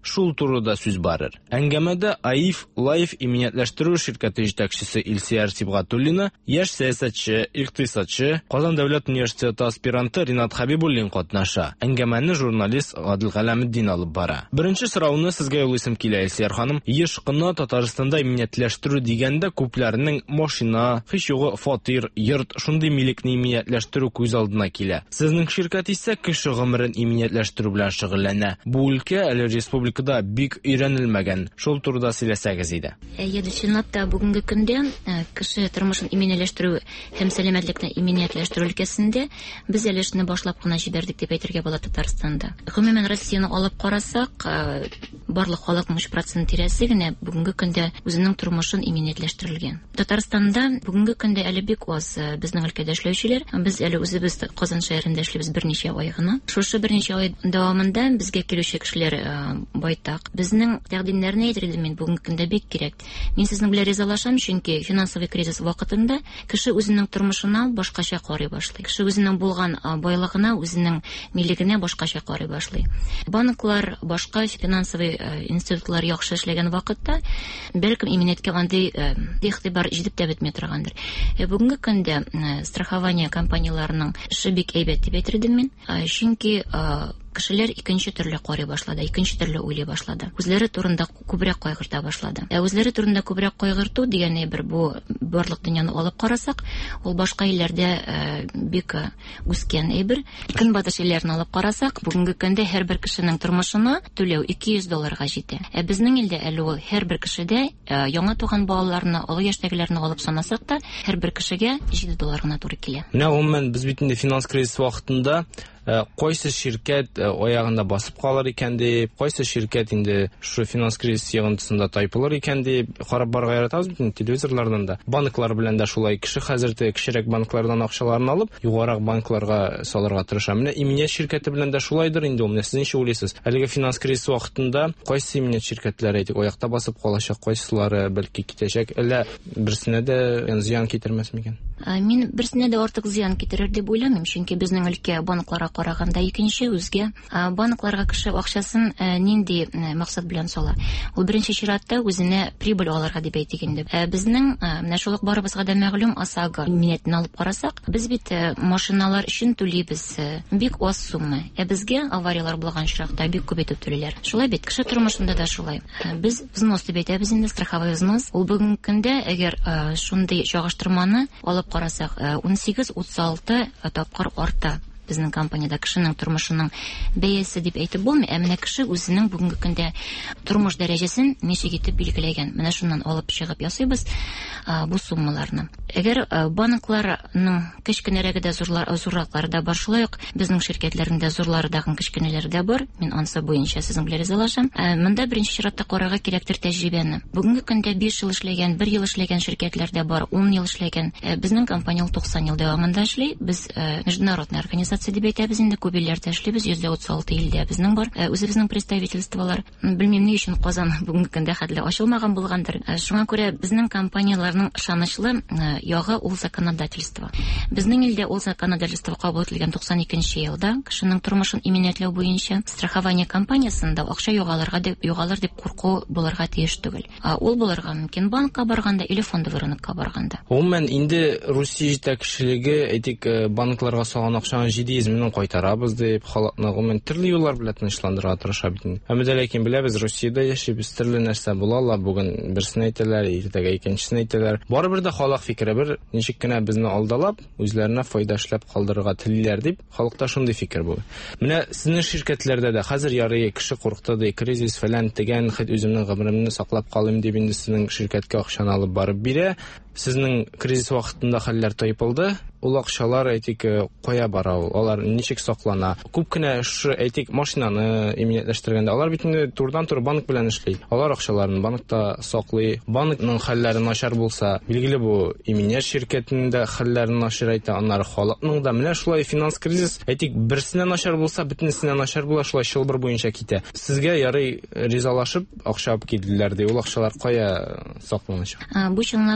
шул турыда сүз барыр. Әңгәмәдә АИФ Лайф иминиятләштерү ширкәте җитәкчесе Илсияр Сибгатуллина, яшь сәясәтче, икътисадчы, Казан дәүләт университеты аспиранты Ринат Хабибуллин катнаша. Әңгәмәне журналист Гадил Галәметдин алып бара. Беренче сорауны сезгә юлыйсым килә, Илсияр ханым. Еш кына Татарстанда иминиятләштерү дигәндә күпләрнең машина, һич югы фатир, йорт, шундый милекне иминиятләштерү күз алдына килә. Сезнең ширкәт исә кеше гомерен иминиятләштерү белән шөгыльләнә. Бу өлкә әле республикада бик өйрәнелмәгән. Шул турыда сөйләсәгез иде. Ядышынатта бүгенге көндә кеше тормышын иминиятләштерү һәм сәламәтлекне иминиятләштерү өлкәсендә без әле эшне башлап кына җибәрдек дип әйтергә була Татарстанда. Гомумән Россияны алып карасак, барлык халыкның өч процент тирәсе генә бүгенге көндә үзенең тормышын иминиятләштерелгән. Татарстанда бүгенге көндә әле бик аз безнең өлкәдә эшләүчеләр. Без әле үзебез Казан шәһәрендә эшлибез берничә ай гына. Шушы берничә ай дәвамында безгә килүче кешеләр байтак. Безнең тәкъдимнәрне әйтергә мин бүгенге көндә бик кирәк. Мин сезнең белән ризалашам, чөнки финансовый кризис вакытында кеше үзенең тормышына башкача карый башлый. Кеше үзенең булган байлыгына, үзенең милегенә башкача карый башлый. Банклар, башка финансовый институтлар яхшы эшләгән вакытта, бәлкем иминияткә андый игътибар җитеп тә бетми торгандыр. Бүгенге көндә страхование компанияларының эше бик әйбәт дип әйтергә мин, чөнки кешеләр икенче төрле карый башлады, икенче төрле уйлый башлады. Үзләре турында күбрәк кайгырта башлады. Ә үзләре турында күбрәк кайгырту дигәне бер бу барлык дөньяны алып карасак, ул башка илләрдә бик үскән әйбер. Көнбатыш илләрен алып карасак, бүгенге көндә һәрбер кешенең тормышына түләү ике йөз долларга җитә. Ә безнең илдә әле ул һәрбер кешедә яңа туган балаларны, олы яшьтәгеләрне алып санасак та, һәрбер кешегә җиде доллар гына туры килә. Менә гомумән без бит инде финанс кризис вакытында кайсы ширкәт аягында басып калыр икән дип, кайсы ширкәт инде шу финанс кризис ягынтысында тайпылыр икән дип карап барга яратабыз бит телевизорлардан да. Банклар белән дә шулай, кеше хәзердә кичерәк банклардан акчаларын алып, югарак банкларга салырга тырыша. Менә иминият ширкәте белән дә шулайдыр инде ул. Сез ничә уйлыйсыз? Әлеге финанс кризис вакытында кайсы иминият ширкәтләр әйтик аякта басып калачак, кайсылары бәлки китәчәк, әллә берсенә дә зыян китермәс микән? Мин берсенә дә артык зыян китерер дип уйламыйм, чөнки безнең өлкә банкларга караганда икенче үзгә. Банкларга кеше акчасын нинди максат белән сала? Ул беренче чиратта үзенә прибыль алырга дип әйтик инде. Безнең менә шул ук барыбызга да мәгълүм ОСАГО иминиятләрен алып карасак, без бит машиналар өчен түлибез бик аз сумма. Ә безгә авариялар булган чиракта бик күп итеп түлиләр. Шулай бит кеше тормышында да шулай. Без взнос дип әйтәбез инде, страховой взнос. Ул бүгенге көндә әгәр шундый чагыштырманы алып карасак, ун сигез - утыз алты тапкыр арта. Безнең компаниядә кешенең тормышының бәясе дип әйтеп булмый, ә менә кеше үзенең бүгенге көндә тормыш дәрәҗәсен ничек итеп билгеләгән. Менә шуннан алып чыгып ясыйбыз бу суммаларны. Әгәр банкларның кечкенәрәге дә зурлыклары да бар, шулай ук безнең ширкәтләрендә зурлары да кечкенәләре дә бар. Мин анысы буенча сезнең белән ризалашам. Монда беренче чиратта карарга кирәктер тәҗрибәне. Бүгенге көндә биш ел эшләгән, бер ел эшләгән ширкәтләр дә бар, ун ел эшләгән. Безнең компания туксан ел дәвамында эшли. Без международный организация дип әйтәбез инде, күп илләрдә эшлибез, йөз утыз алты илдә безнең бар. Үзебезнең представительстволар, белмим ни өчен Казан бүгенге көндә хәтле ачылмаган булгандыр. Шуңа күрә безнең компанияларның ышанычлы ягы ул законодательство. Безнең илдә ул законодательство кабул ителгән туксан икенче елда кешенең тормышын иминиятләү буенча страхование компаниясында акча югалырга дип югалыр дип курку булырга тиеш түгел. Ул булырга мөмкин банкка барганда или фондовый рынокка барганда. Гомумән инде Русия җитәкчелеге әйтик банкларга салган акчаны җиде миллион кайтарабыз дип халыкны гомумән төрле юллар белән тынычландырырга тырыша бит. Әмма ләкин беләбез, Русиядә яшибез, төрле нәрсә була ала, бүген берсен әйтәләр, иртәгә икенчесен әйтәләр. Барыбер дә халык фикере бер, ничек кенә безне алдалап, үзләренә файда эшләп калдырырга телиләр дип, халыкта шундый фикер бу. Менә сезнең ширкәтләрдә дә хәзер ярый кеше курыкты ди, кризис фәлән дигән, хит үземнең гомремне саклап калыйм дип инде сезнең ширкәткә акчаны алып барып бирә. Сезнең кризис вакытында хәлләр тайпылды. Ул акчалар әйтик кая бара, алар ничек саклана? Күп кенә шу әйтик машинаны иминиятләштергәндә алар бит инде турдан-тур банк белән эшли. Алар акчаларын банкта саклый. Банкның хәлләре начар булса, билгеле бу иминият ширкәтенең дә хәлләре начар әйтә, аннары халыкның да. Менә шулай финанс кризис әйтик берсенә начар булса, бөтенесенә начар була, шулай шылбыр буенча китә. Сезгә ярый ризалашып акча алып килделәр ди. Ул акчалар кая сакланачак? Бу чынлап та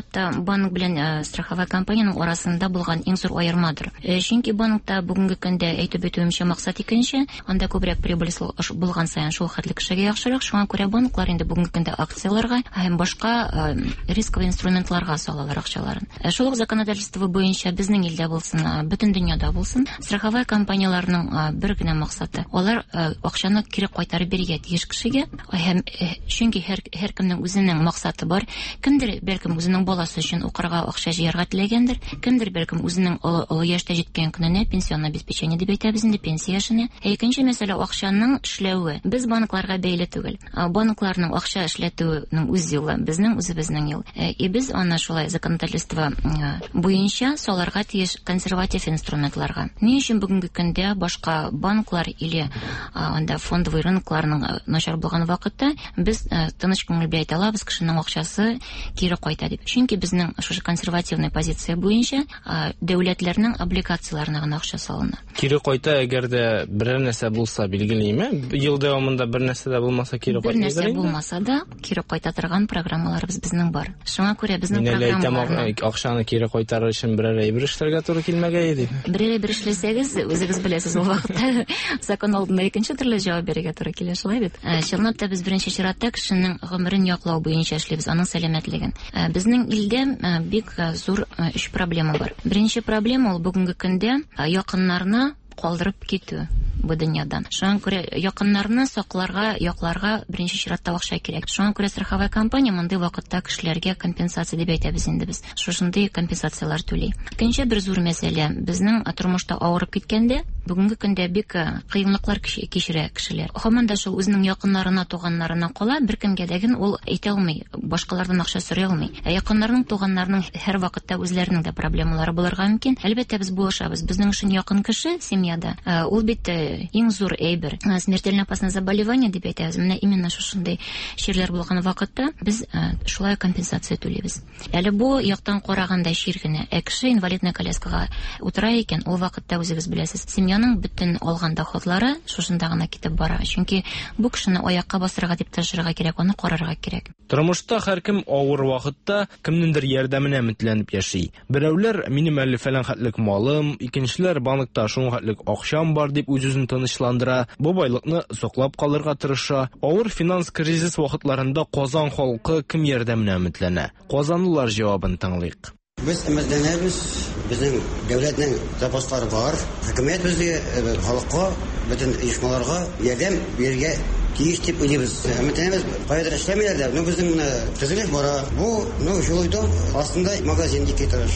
банк белән страховая компанияның арасында булган иң зур аермадыр. Чөнки банкта бүгенге көндә әйтеп бетүемчә максат икенче, анда күбрәк прибыль булган саен шул хәтле кешегә яхшырак. Шуңа күрә банклар инде бүгенге көндә акцияларга һәм башка рисковый инструментларга салалар акчаларын. Шул ук законодательство буенча безнең илдә булсын, бөтен дөньяда булсын, страховая компанияларның бер генә максаты — алар акчаны кире кайтарып бирергә тиеш кешегә. Һәм чөнки һәр һәркемнең үзенең максаты бар. Кемдер бәлкем үзенең баласы өчен укырга акча җыярга теләгәндер, кемдер бәлкем үзенең олы яшьтә җиткән көненә пенсионное обеспечение дип әйтәбез инде, пенсия яшенә. Икенче мәсьәлә акчаның эшләве. Без банкларга бәйле түгел. Банкларның акча эшләтүенең үз юлы, безнең үзебезнең юл. И без аны шулай законодательство буенча саларга тиеш консерватив инструментларга. Ни өчен бүгенге көндә башка банклар или анда фондовый рынокларның начар булган вакытта без тыныч күңел белән әйтә алабыз, кешенең акчасы кире кайта дип. Чөнки безнең шушы консервативный позиция буенча дәүләтләрнең облигацияларына гына акча салына. Кире кайта, әгәр дә бер нәрсә булса билгелеме? Ел дәвамында бер нәрсә дә булмаса кире кайта. Бер нәрсә булмаса да кире кайта торган программаларыбыз безнең бар. Шуңа күрә безнең программаларны акчаны кире кайтарыр өчен берәр әйбер эшләргә туры килмәгәй дип. Берәр әйбер эшләсәгез, үзегез беләсез, ул вакытта закон алдында икенче төрле җавап бирергә туры килә, шулай бит. Чынлап та без беренче чиратта кешенең гомерен яклау буенча эшлибез, аның сәламәтлеген. Безнең илдә бик зур өч проблема бар. Беренче проблема — ул бүгенге көндә якыннарны калдырып китү бу дөньядан. Шуңа күрә якыннарны сакларга, якларга беренче чиратта акча кирәк. Шуңа күрә страховая компания мондый вакытта кешеләргә компенсация дип әйтәбез инде без. Шушындый компенсациялар түли. Икенче бер зур мәсьәлә — безнең тормышта авырып киткәндә бүгенге көндә бик кыенлыклар кичерә кешеләр. Һаман да шул үзенең якыннарына, туганнарына кала, беркемгә дә ул әйтә алмый, башкалардан акча сорый алмый. Ә якыннарның, туганнарның һәр вакытта үзләренең дә проблемалары булырга мөмкин. Әлбәттә без булышабыз. Безнең өчен якын кеше семьяда ул бит иң зур әйбер. Смертельно опасное заболевание дип әйтәбез. Менә именно шушындай чирләр булган вакытта без шулай компенсация түлибез. Әле бу яктан караганда чир генә. Ә кеше инвалидный коляскага утыра икән, ул вакытта үзегез беләсез, семьяның бөтен алган доходлары шушында гына китеп бара. Чөнки бу кешене аякка басырга дип тырышырга кирәк, аны карарга кирәк. Тормышта һәркем авыр вакытта кемнеңдер ярдәменә өметләнеп яши. Берәүләр минем әле фәлән хәтлек малым, икенчеләр банкта шуң хәтлек акчам бар дип үз-үзен тынычландыра, бу байлыкны саклап калырга тырыша. Авыр финанс кризис вакытларында Казан халкы кем ярдәменә өметләнә? Казанлылар җавабын тыңлыйк. Без өметләнәбез, безнең дәүләтнең запаслары бар. Хөкүмәт безгә, халыкка, бөтен оешмаларга ярдәм бирергә тиеш дип уйлыйбыз. Өметләнәбез, кайда эшләмиләр дә, ну безнең төзелеш бара. Бу, ну җылыйда астында магазин дип әйтәбез.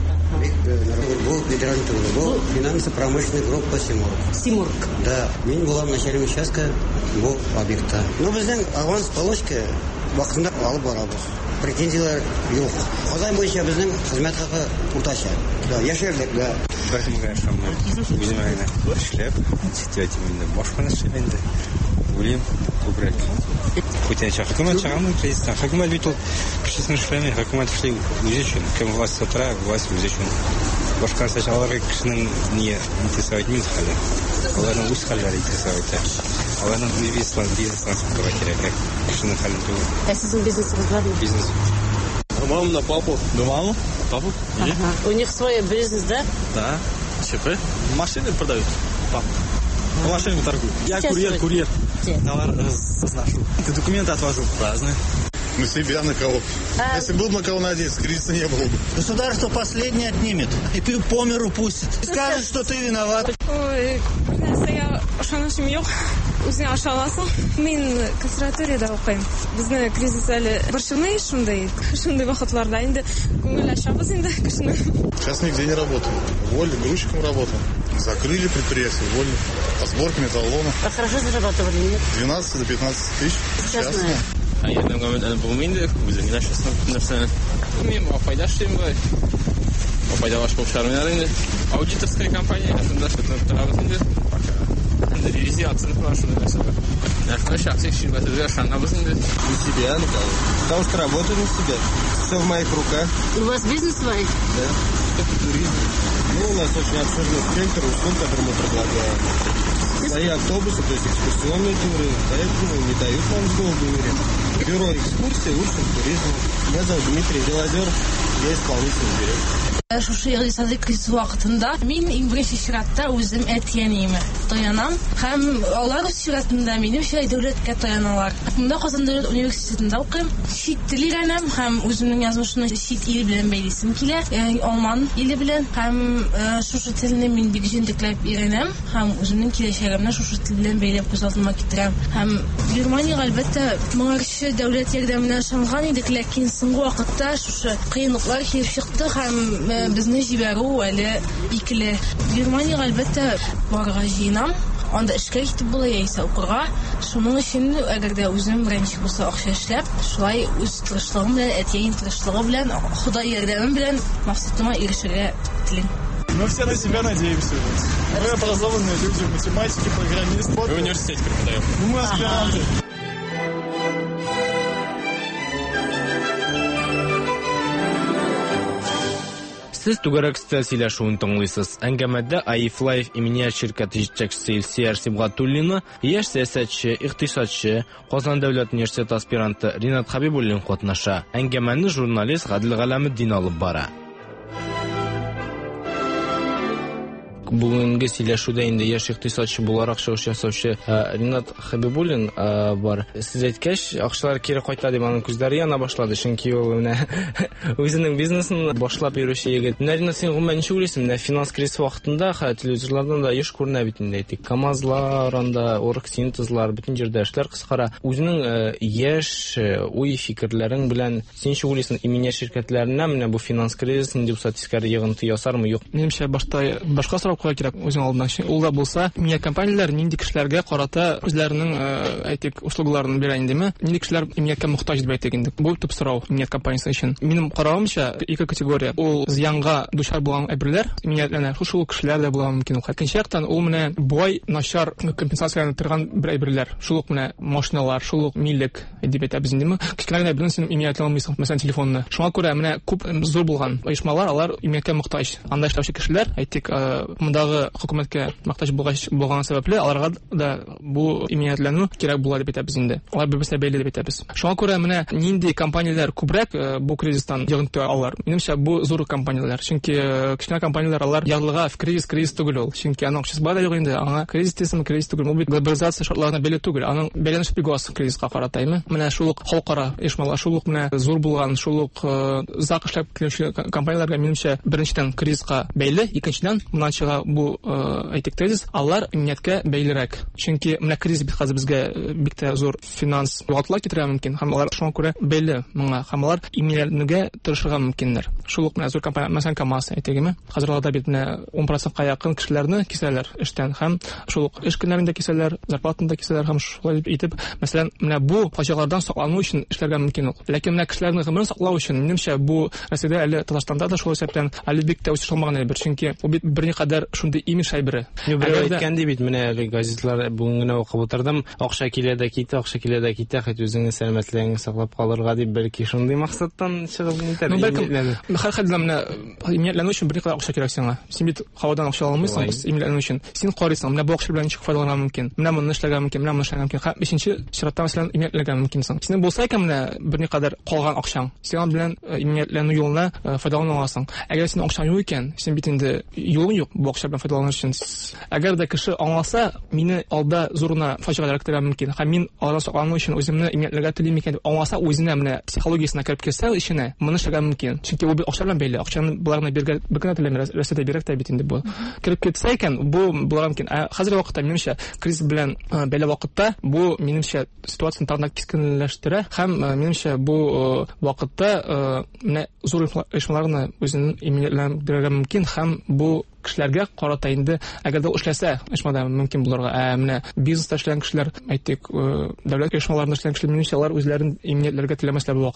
Бу федеральный түгел, бу финансово-промышленная группа Симург. Симург. Да, мин булам начальник участка бу объектта. Ну безнең аванс получка вакытында алып барабыз. Претензиялар юк. Казан буенча безнең хезмәт хакы уртача. Да, яшәрлек дә. Бер кемгә шамны. Үзем генә эшләп, ситуациямда башка нәрсә инде. Уйлыйм, күбрәк. Хотя хөкүмәт чыгамы, кризистан. Хөкүмәт бит ул кешесен эшләми, хөкүмәт эшли үзе өчен. Кем власть тотара, власть үзе өчен. Башка нәрсә аларга кешенең не интересовать мин хәле. Аларның үз хәлләре интересовать. Аларның бизнеслар, бизнеслар сатырга кирәк. Кешенең хәлен түгел. Ә сезнең бизнесыгыз бармы? Бизнес. Мама на папу. На маму? Папу? Ага. У них свой бизнес, да? Да. ЧП. Машины продают. Папа. Машины торгуют. Я курьер, курьер. Товар разношу. Документы отвожу. Разные. На себя, на кого. А... Если был на кого надеяться, кризиса не было бы. Государство последнее отнимет. И ты по миру пустит. И скажет, что ты виноват. Ой, я ошанышым yok. Үзеңә аша аласың. Мин консерваториядә укыйм. Безнең кризис әле борчылмый шундый. Шундый вакытларда инде күңел ачабыз инде кешенең. Сейчас нигде не работаю. Уволили, грузчиком работаю. Закрыли предприятие, уволили. По сборке металлолома. А хорошо зарабатывали, нет? двенадцать до пятнадцати тысяч. Частная. А я думаю, это булминде, үзеңә ашасың нәрсәне. Мин файда эшлим бай. Файда ваш полшармы инде. Аудиторская компания, шунда что-то торабыз инде. Ревизияцияны прошлый раз. На шахте шибат завершена быстрее. У себя, ну, потому что работаю на себя. Все в моих руках. У вас бизнес свой? Да. Это туризм. Ну, у нас очень обширный спектр услуг, которые мы предлагаем. свои автобусы, то есть экскурсионные туры, поэтому не дают вам с долгую время. Бюро экскурсий лучшим туризмом. Меня зовут Дмитрий Белозер, я исполнительный директор. Шушы икътисади кризис вакытында мин иң беренче чиратта үзем әт янеме таянам һәм алар үз чиратында минемчә дәүләткә таяналар. Монда Казан дәүләт университетында укыйм. Чит тел өйрәнәм һәм үземнең язмышны чит ил белән бәйлисем килә. Алман иле белән һәм шушы телне мин бик җентекләп өйрәнәм һәм үземнең киләчәгемне шушы тел белән бәйләп күз алдыма китерәм. Һәм Германия әлбәттә моңарчы дәүләт ярдәменә ышанган идек, ләкин соңгы вакытта шушы кыенлыклар килеп чыкты һәм безне җибәрү әле икеле. Германия әлбәттә барырга җыенам. Анда эшкә китеп була яисә укырга. Шуның өчен әгәр дә үзем беренче булса акча эшләп, шулай үз тырышлыгым белән, әтиәнең тырышлыгы белән, Ходай ярдәме белән максатыма ирешергә телим. Мы все на себя надеемся. Мы образованные люди, математики, программисты. В университете преподаем. Мы аспиранты. Сез түгәрәк стиль сөйләшүен тыңлыйсыз. Әңгәмәдә iFlife иминият ширкәте җитәкчесе Илсияр Сибгатуллина, яшь сәясәтче, икътисадчы, Казан дәүләт университеты аспиранты Ринат Хабибуллин катнаша. Әңгәмәне журналист Гадел Галәметдин алып бара. Бүгенге сөйләшүдә инде яшь икътисадчы буларак чыгыш ясаучы Ринат Хабибуллин бар. Сез әйткәч, акчалар кире кайта дип аның күзләре яна башлады, чөнки ул менә үзенең бизнесын башлап йөрүче егет. Нәрина, син гомумән ничек уйлыйсың? Менә финанс кризисы вакытында телевизорлардан да еш күренә бит инде. Әйтик, КАМАЗлар, анда оргсинтезлар, бөтен җирдә эшләр кыскара. Үзенең яшь уй фикерләрең белән син ничек уйлыйсың? Иминият ширкәтләренә менә бу финанс кризисын дип тискәре йогынты ясармы, юк? Минемчә, башта башка сорау куя кирәк үзең алдына. Ул да булса, иминият компанияләр нинди кешеләргә карата үзләренең әйтик услугыларын бирә индеме? Нинди кешеләр иминияткә мохтаҗ дип әйтик инде. Бу төп сорау иминият компаниясе өчен. Минем каравымча, ике категория. Ул зыянга дучар булган әйберләр, иминиятләнә шул кешеләр дә була мөмкин. Икенче яктан, ул менә бай начар компенсацияләрне торган бер әйберләр. Шул ук менә машиналар, шул ук милек дип әйтәбез инде. Кешеләргә белән син иминиятләнмәйсың, мәсәлән, телефонны. Шуңа күрә менә күп зур булган оешмалар, алар иминияткә мохтаҗ. Анда эшләүче кешеләр, әйтик, мондагы хөкүмәткә мохтаҗ булган сәбәпле, аларга да бу иминиятләнү кирәк була дип әйтәбез инде. Алар бер-берсенә бәйле дип әйтәбез. Шуңа күрә менә нинди компанияләр күбрәк бу кризистан йогынты алар. Минемчә, бу зур компанияләр. Чөнки кечкенә компанияләр алар ярлыга кризис кризис түгел ул. Чөнки аның акчасы бар да юк инде. Аңа кризис дисәм кризис түгел. Ул бит глобализация шартларына бәйле түгел. Аның бәйләнеш бик аз кризиска карата, әйме? Менә шул ук халыкара оешмалар, шул ук менә зур булган, шул ук зак эшләп килүче компанияләргә минемчә беренчедән кризиска бәйле, икенчедән моннан чыга бу әйтик тезис, алар иминияткә бәйлерәк. Чөнки менә кризис бит хәзер безгә бик тә зур финанс югалтулар китерә мөмкин. Һәм алар шуңа күрә бәйле моңа, һәм алар иминиятләргә тырышырга мөмкиннәр. Шул ук менә зур компания, мәсәлән, КАМАЗ әйтегеме? Хәзер аларда бит менә он процентка якын кешеләрне кисәләр эштән, һәм шул ук эш көннәрендә кисәләр, зарплатында кисәләр, һәм шулай итеп, мәсәлән, менә бу фаҗигалардан саклану өчен эшләргә мөмкин ул. Ләкин менә кешеләрне гомерен саклау өчен, минемчә, бу Россиядә әле Татарстанда да шул исәптән әле бик тә үсешмәгән әйбер, чөнки ул бит берникадәр шундый имеш әйбере. Әйткәнди бит менә газетлар бүген генә укып утырдым, акча килә дә китә, акча килә дә китә, хәтта үзеңнең сәламәтлегеңне саклап калырга дип бәлки шундый максаттан чыгып нитәр. Һәрхәлдә менә иминиятләнү өчен берникадәр акча кирәк сиңа. Син бит һавадан акча алмыйсың, иминиятләнү өчен. Син карыйсың, менә бу акча белән ничек файдаланырга мөмкин? Менә моны эшләргә мөмкин, менә моны эшләргә мөмкин. Һәм бишенче чиратта мәсәлән иминиятләргә мөмкинсең. Синең булса икән менә берникадәр калган акчаң, син белән иминиятләнү юлына файдалана аласың. Әгәр синең акчаң юк икән, син бит инде юлың юк бу акча белән файдалану өчен. Әгәр дә кеше аңласа, мине алда зурына фаҗигалар китерә мөмкин. Һәм мин алардан саклану өчен үземне иминиятләргә телим икән дип аңласа, үзенә менә психологиясына кирип керсә, ишенә моны эшләргә мөмкин. Чөнки ул акча белән бәйле. Акчаны буларны бергә бергә теләмә, Россиядә бирәк тә бит инде бу. Кирип кетсә икән, бу буларга мөмкин. Хәзерге вакытта минемчә кризис белән бәйле вакытта бу минемчә ситуацияны тагын кискенләштерә һәм минемчә бу вакытта менә зур оешмаларны үзенең иминиятләргә мөмкин һәм бу кешеләргә карата инде әгәр дә эшләсә, эшмәдә мөмкин булырга. Ә менә бизнеста эшләгән кешеләр, әйтик, дәүләт оешмаларында эшләгән кешеләр, минемчә, алар үзләрен иминиятләргә теләмәсләр бу вакытта.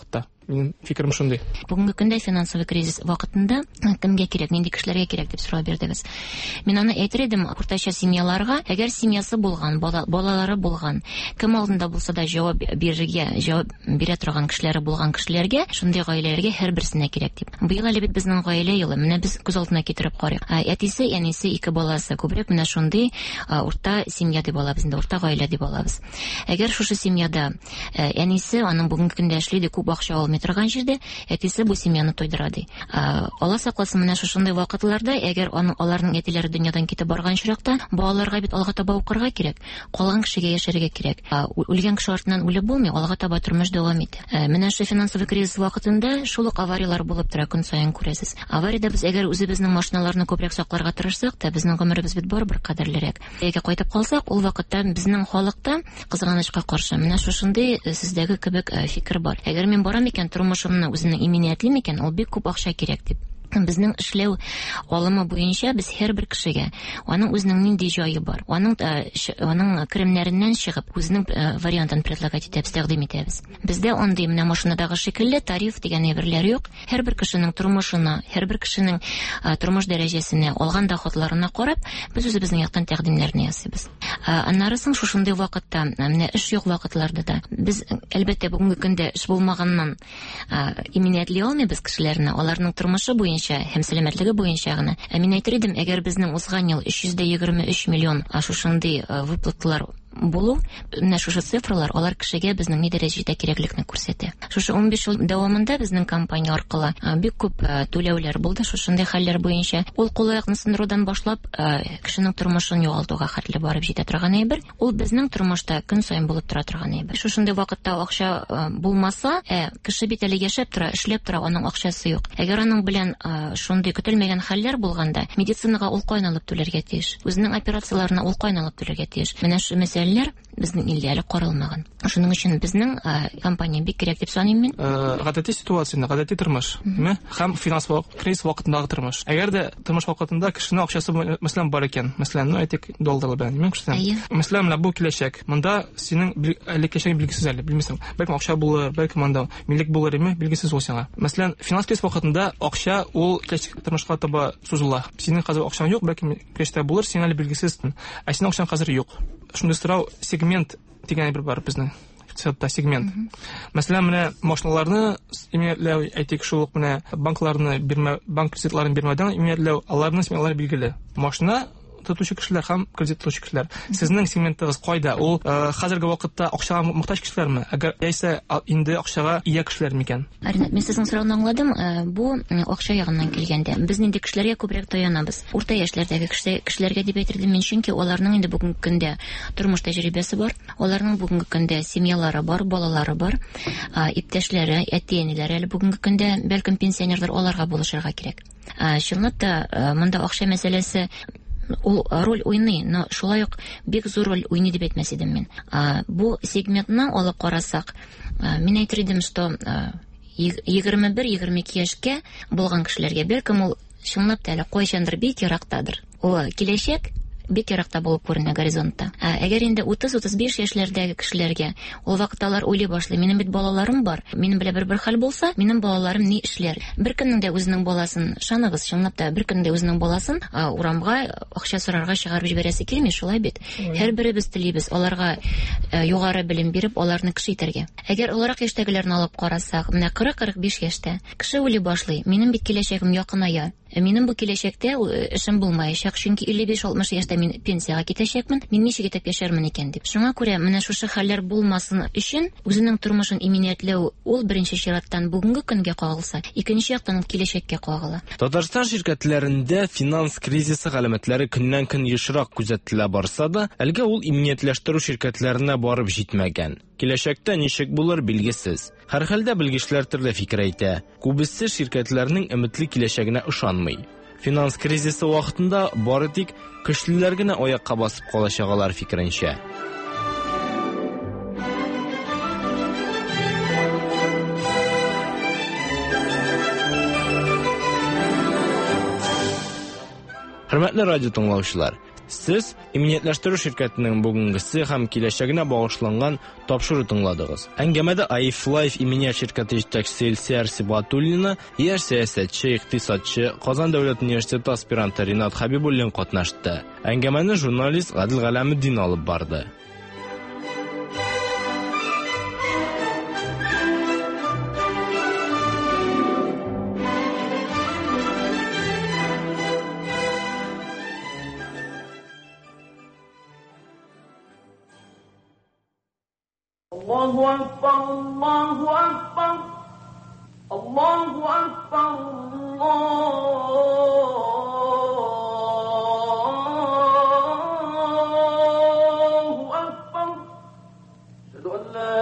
Минем фикерем шундый. Бүгенге көндә финансовый кризис вакытында кемгә кирәк, нинди кешеләргә кирәк дип сорау бирдегез. Мин аны әйтер идем, уртача семьяларга, әгәр семьясы булган, бала, балалары булган, кем алдында булса да җавап бирергә, җавап бирә торган кешеләре булган кешеләргә, шундый гаиләләргә һәрберсенә кирәк дип. Быел әле бит безнең гаилә елы, менә без күз алдына китереп карыйк. Әтисе, әнисе, ике баласы, күбрәк менә шундый урта семья дип алабыз, инде урта гаилә дип алабыз. Әгәр шушы семьяда әнисе аның бүгенге көндә эшли ди, күп акча алмый торган җирдә, әтисе бу семьяны тойдыра ди. Алла сакласын, менә шушындай вакытларда, әгәр аларның әтиләре дөньядан китеп барган чиракта, балаларга бит алга таба укырга кирәк, калган кешегә яшәргә кирәк. Үлгән кеше артыннан үлеп булмый, алга таба тормыш дәвам итә. Менә шу финансовый кризис вакытында шул ук авариялар булып тора, көн саен күрәсез. Авариядә без әгәр үзебезнең машиналарны күбрәк сакларга тырышсак та, безнең гомеребез бит барыбер кадерлерәк. Әгәр кайтып калсак, ул вакытта безнең халыкта кызганычка каршы менә шушындый сездәге кебек фикер бар. Әгәр мин барам икән, тормышымны үзенең иминиятле микән, ул бик күп акча кирәк дип. Безнең эшләү алымы буенча без һәрбер кешегә аның үзенең нинди җае бар, аның аның керемнәреннән чыгып үзенең вариантын предлагать итәбез, тәкъдим итәбез. Бездә андый менә машинадагы шикелле тариф дигән әйберләр юк. Һәрбер кешенең тормышына, һәрбер кешенең тормыш дәрәҗәсенә, алган доходларына карап, без үзебезнең яктан тәкъдимнәрне ясыйбыз. Аннары соң шушындый вакытта, менә эш юк вакытларда да без әлбәттә бүгенге көндә эш булмаганнан иминиятле алмыйбыз кешеләрне, аларның тормышы буенча һәм сәламәтлеге буенча гына. Мин әйтер идем, әгәр безнең узган ел өч йөз егерме өч миллион шушындый выплатлар булу, менә шушы цифрлар алар кешегә безнең ни дәрәҗәдә кирәклекне күрсәтә. Шушы он биш ел дәвамында безнең компания аркылы бик күп түләүләр булды шушындый хәлләр буенча. Ул кулаякны сындырудан башлап кешенең тормышын югалтуга хәтле барып җитә торган әйбер. Ул безнең тормышта көн саен булып тора торган әйбер. Шушындый вакытта акча булмаса, кеше бит әле яшәп тора, эшләп тора, аның акчасы юк. Әгәр аның белән шундый көтелмәгән хәлләр булганда, медицинага ул кайналып түләргә тиеш, үзенең операцияларына ул кайналып түләргә тиеш. Менә шу мәсьәләләр безнең илдә әле каралмаган. Шуның өчен безнең компания бик кирәк дип саныйм мин. Гадәти ситуацияда, гадәти тормыш, әйме? Һәм финансовый кризис вакытындагы тормыш. Әгәр дә тормыш вакытында кешенең акчасы мәсәлән бар икән, мәсәлән, ну әйтик, доллар белән, мин күрсәтәм. Мәсәлән, менә бу киләчәк. Монда синең әле киләчәк билгесез әле, белмисең. Бәлки акча булыр, бәлки монда миллек булыр, әйме? Билгесез ул сиңа. Мәсәлән, финанс кризис вакытында акча ул киләчәк тормышка таба сузыла. Синең хәзер акчаң юк, бәлки киләчәктә булыр, сиңа әле билгесез. Ә синең акчаң хәзер юк. Шундый сорау сегмент дигән бер бар безнең икътисадта сегмент. Мәсәлән, менә машиналарны иминиятләү, әйтик, шул ук менә банкларны бирмә, банк кредитларын бирмәдән иминиятләү, аларның сменалары билгеле. Машина тотучы кешеләр һәм кредит тотучы кешеләр. Сезнең сегментыгыз кайда? Ул хәзерге вакытта акчага мохтаҗ кешеләрме? Әгәр яисә инде акчага ия кешеләр микән? Аринат, мен сезнең сорауны аңладым. Бу акча ягыннан килгәндә. Без нинди кешеләргә күбрәк таянабыз? Урта яшьләрдәге кешеләргә дип әйтерлем мин, чөнки аларның инде бүгенге көндә тормыш тәҗрибәсе бар. Аларның бүгенге көндә семьялары бар, балалары бар, иптәшләре, әти-әниләре әле бүгенге көндә бәлкем пенсионерлар аларга булышырга кирәк. Чынлап та монда акча мәсьәләсе ул роль уйный, но шулай ук бик зур роль уйный дип әйтмәс идем мин. Бу сегментны алып карасак, мин әйтер идем, что егерме бер егерме ике яшькә булган кешеләргә бәлкем ул чынлап та әле кайчандыр бик ерактадыр. Ул киләчәк бик еракта булып күренә горизонтта. Әгәр инде утыз утыз биш яшьләрдәге кешеләргә ул вакытталар уйлый башлый, минем бит балаларым бар, минем белә бер-бер хәл булса, минем балаларым ни эшләр? Беркемнең дә үзенең баласын, шаныгыз, чынлап та беркемнең дә үзенең баласын урамга акча сорарга чыгарып җибәрәсе килми, шулай бит. Һәрберебез телибез аларга югары белем биреп, аларны кеше итәргә. Әгәр олорак яшьтәгеләрне алып карасак, менә кырык кырык биш яшьтә кеше уйлый башлый, минем бит киләчәгем якыная. Минем бу киләчәктә эшем булмаячак, чөнки илле биш алтмыш яшьтә мин пенсияга китәчәкмен, мин ничек итеп яшәрмен икән дип. Шуңа күрә менә шушы хәлләр булмасын өчен үзенең тормышын иминиятләү ул беренче чираттан бүгенге көнгә кагылса, икенче яктан ул киләчәккә кагыла. Татарстан ширкәтләрендә финанс кризисы галәмәтләре көннән-көн ешрак күзәтелә барса да, әлегә ул иминиятләштерү ширкәтләренә барып җитмәгән. Киләчәктә ничек булыр билгесез. Һәр хәлдә белгечләр төрле фикер әйтә. Күбесе ширкәтләрнең өметле киләчәгенә ышанмый. Финанс кризисы вакытында бары тик көчлеләр генә аякка басып калачагалар фикеренчә. Хөрмәтле радио тыңлаучылар, Сез иминиятләштерү ширкәтенең бүгенгесе һәм киләчәгенә багышланган тапшыру тыңладыгыз. Әңгәмәдә iFlife иминият ширкәте җитәкчесе Илсияр Сибатуллина, яшь сәясәтче, икътисадчы, Казан дәүләт университеты аспиранты Ринат Хәбибуллин катнашты. Әңгәмәне журналист Гадил Галәметдин алып барды. الله أكبر الله أكبر الله أكبر الله أكبر أشهد أن لا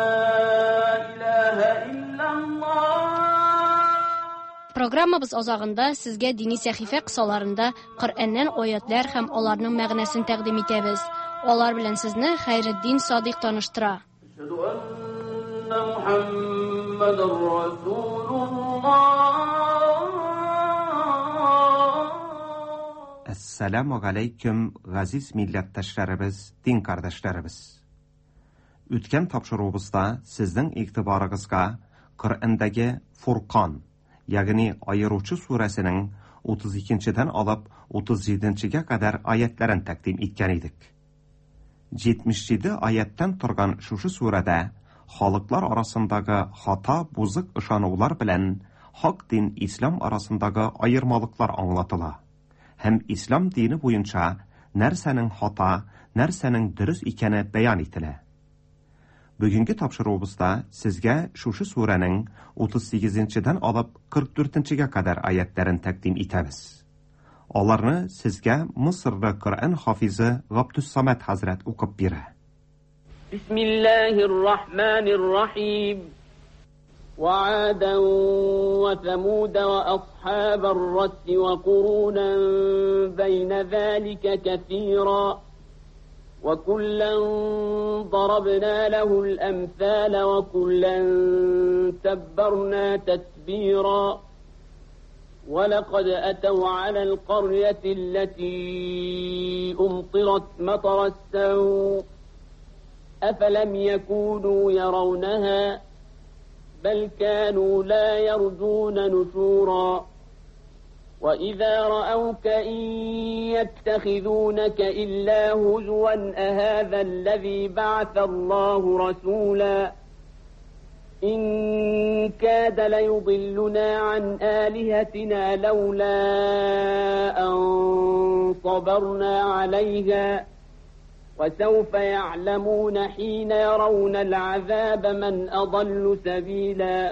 إله إلا الله. Программабыз азагында сезгә дини сәхифә кысаларында Коръәннән аятлар һәм аларның мәгънәсен тәкъдим итәбез. Алар белән сезне Хәйретдин Садыйк таныштыра. أشهد أن محمد رسول الله. Assalamu алейкум, газиз милләттәшләребез, дин кардәшләребез. Үткән тапшыруыбызда сезнең игътибарыгызга Коръәндәге Фуркан, ягъни Аеручы сүрәсенең утыз икенчедән алып утыз җиденчегә кадәр аятларын тәкъдим иткән идек. җитмеш җиде аяттан торган шушы сүрәдә халыклар арасындагы хата, бузык ышанулар белән хак дин ислам арасындагы аермалыклар аңлатыла. Һәм ислам дине буенча нәрсәнең хата, нәрсәнең дөрес икәне бәян ителә. Бүгенге тапшыруыбызда сезгә шушы сүрәнең утыз сигезенчедән алып кырык дүртенчегә кадәр аятларын тәкъдим итәбез. Аларны сезгә Мисырда Коръән хафизы Габдуссамад хәзрәт укып бирә. بسم الله الرحمن الرحيم. وعادا وثمود وأصحاب الرس وقرونا بين ذلك كثيرا وكلا ضربنا له الأمثال وكلا تبرنا تتبيرا ولقد أتوا على القرية التي أمطرت مطر السوء أفلم يكونوا يرونها بل كانوا لا يرجون نشورا وإذا رأوك إن يتخذونك إلا هزوا أهذا الذي بعث الله رسولا إن كاد ليضلنا عن آلهتنا لولا أن صبرنا عليها وسوف يعلمون حين يرون العذاب من أضل سبيلا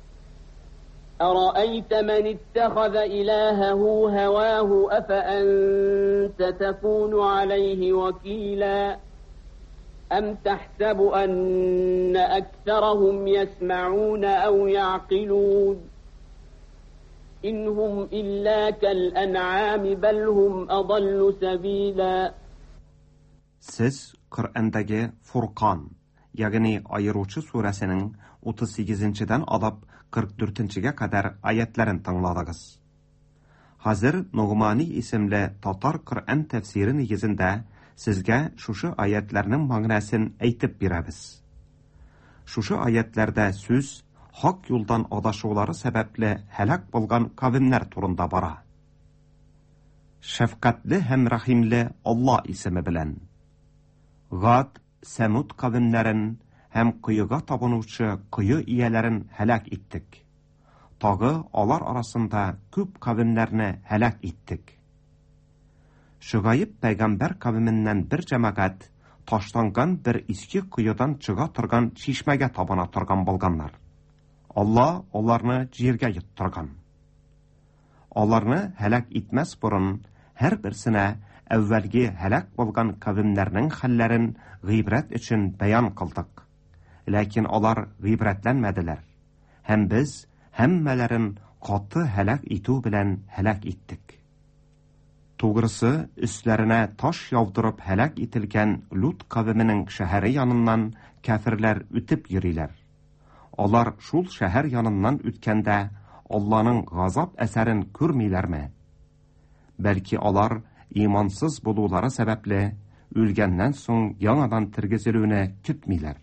أرأيت من اتخذ إلهه هواه أفأنت تكون عليه وكيلا أم تحسب أن أكثرهم يسمعون أو يعقلون إن هم إلا كالأنعام بل هم أضل سبيلا. Siz Kur'andagi Furqan, ягъни Ayıruvchi surəsinin утыз сигезенчедән алып кырык дүртенчегә кадәр аятларын тыңладыгыз. Хәзер Нугмани исемле татар Коръан тәфсире нигезендә сезгә шушы аятларның мәгънәсен әйтеп бирәбез. Шушы аятларда сүз хак юлдан адашулары сәбәпле һәлак булган кавемнәр турында бара. Шәфкатьле һәм рәхимле Алла исеме белән. Гад, Сәмуд кавемнәрен һәм кыйга табынучы кыйы ияләрен һәлак иттек. Тагы алар арасында күп кавемнәрне һәлак иттек. Шугайып пәйгамбәр кавеменнән бер җәмәгать ташланган бер иске кыйыдан чыга торган чишмәгә табына торган булганнар. Алла аларны җиргә йоттырган. Аларны һәлак итмәс бурын һәр берсенә әввәлге һәлак булган кавемнәрнең хәлләрен гыйбрәт өчен бәян кылдык. Ләкин алар гыйбрәтләнмәделәр. Һәм без һәммәләрен каты һәлак итү белән һәлак иттек. Тугрысы, өсләренә таш яудырып һәлак ителгән Лут кавеменең шәһәре яныннан кафирләр үтеп йөриләр. Алар шул шәһәр яныннан үткәндә Алланың газап әсәрен күрмиләрме? Бәлки алар имансыз булулары сәбәпле үлгәннән соң яңадан тергезелүне көтмиләр.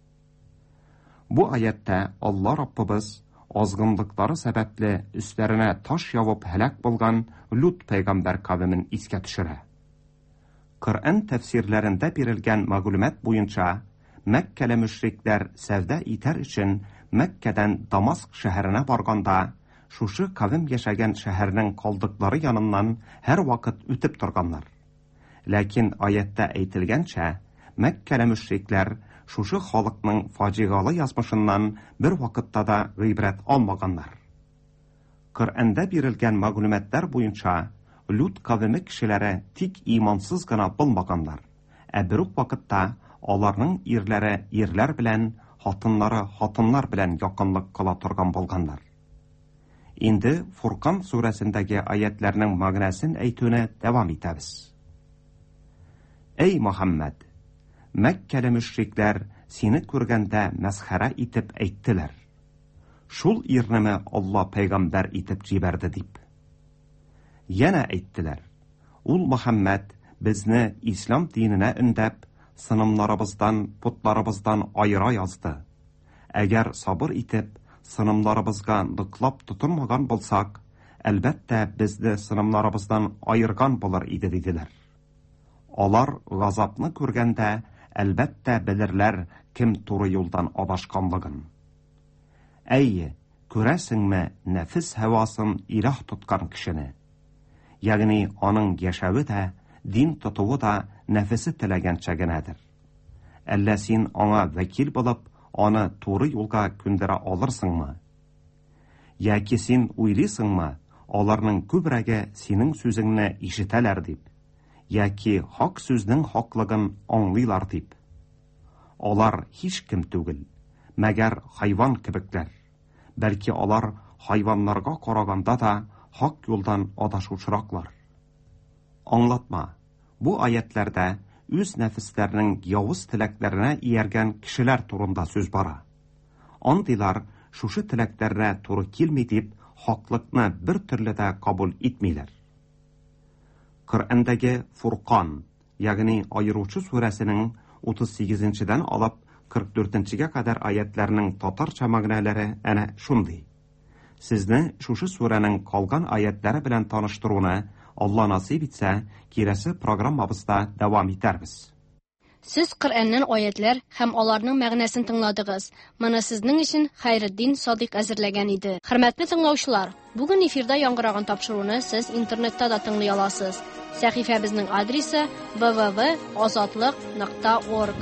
Бу аятта Алла Раббыбыз азгынлыклары сәбәпле өстәренә таш явып һәлак булган Лут пәйгамбәр кавемен искә төшерә. Коръән тәфсирләрендә бирелгән мәгълүмат буенча, Мәккәле мөшрикләр сәүдә итәр өчен Мәккәдән Дамаск шәһәренә барганда, шушы кавем яшәгән шәһәрнең калдыклары яныннан һәр вакыт үтеп торганнар. Ләкин аятта әйтелгәнчә, Мәккәле мөшрикләр шушы халыкның фаҗигалы язмышыннан бер вакытта да гыйбрәт алмаганнар. Коръәндә бирелгән мәгълүматлар буенча, Лут кавеме кешеләре тик имансыз гына булмаганнар, ә бер үк вакытта аларның ирләре ирләр белән, хатыннары хатыннар белән якынлык кыла торган булганнар. Инде Фуркан сүрәсендәге аятларның мәгънәсен әйтүне дәвам итәбез. Эй Мөхәммәд, Мәккәле мөшрикләр сине күргәндә мәсхәрә итеп әйттеләр. Шул ирнеме Алла пәйгамбәр итеп җибәрде дип. Яна әйттеләр. Ул Мөхәммәд безне ислам диненә өндәп, сынымнарыбыздан, путларыбыздан айыра язды. Әгәр сабыр итеп, сынымнарыбызга ныклап тотынмаган булсак, әлбәттә безне сынымнарыбыздан айырган булыр иде диделәр. Алар газапны күргәндә, әлбәттә белерләр кем туры юлдан адашканлыгын. Әйе, күрәсеңме нәфис һавасын илаһ тоткан кешене? Ягъни аның яшәве дә, дин тотуы да нәфесе теләгәнчә генәдер. Әллә син аңа вәкил булып, аны туры юлга күндерә алырсыңмы? Яки син уйлыйсыңмы, аларның күбрәге синең сүзеңне ишетәләр дип, яки хак сүзнең хаклыгын аңлыйлар дип. Алар һич кем түгел, мәгәр хайван кебекләр. Бәлки алар хайваннарга караганда да хак юлдан адашучыраклар. Аңлатма. Бу аятларда үз нәфесләренең явыз теләкләренә ияргән кешеләр турында сүз бара. Андыйлар шушы теләкләренә туры килми дип, хаклыкны бер төрле дә кабул итмиләр. Коръәндәге Фуркан, ягъни айыручы сүрәсенең утыз сигезенчедән алып кырык дүртенчегә кадәр аятларның татарча мәгънәләре әнә шундый. Сезне шушы сүрәнең калган аятлары белән таныштыруны Алла насыйп итсә, киләсе программабызда дәвам итәрбез. Сез Коръәннән аятлар һәм аларның мәгънәсен тыңладыгыз. Моны сезнең өчен Хайретдин Садыйк әзерләгән иде. Хөрмәтле тыңлаучылар, бүген эфирда яңгыраган тапшыруны сез интернетта да тыңлый аласыз. Сәхифәбезнең адресы дабл ю дабл ю дабл ю точка азатлык точка орг.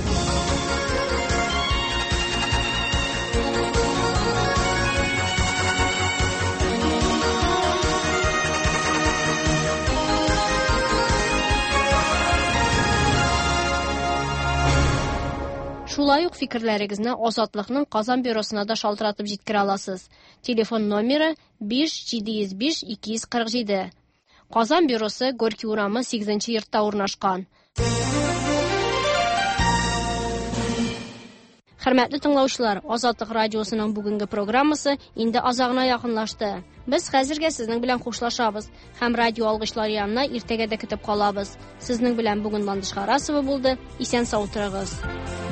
Шулай ук фикерләрегезне Азатлыкның Казан бюросына да шалтыратып җиткерә аласыз. Телефон номеры биш җиде йөз биш ике йөз кырык җиде. Казан бюросы Горький урамы сигезенче йортта урнашкан. Хөрмәтле тыңлаучылар, Азатлык радиосының бүгенге программасы инде азагына якынлашты. Без хәзергә сезнең белән хушлашабыз һәм радио алгычлар янына иртәгә дә көтеп калабыз. Сезнең белән бүген Ландыш Харасова булды. Исән сау торыгыз.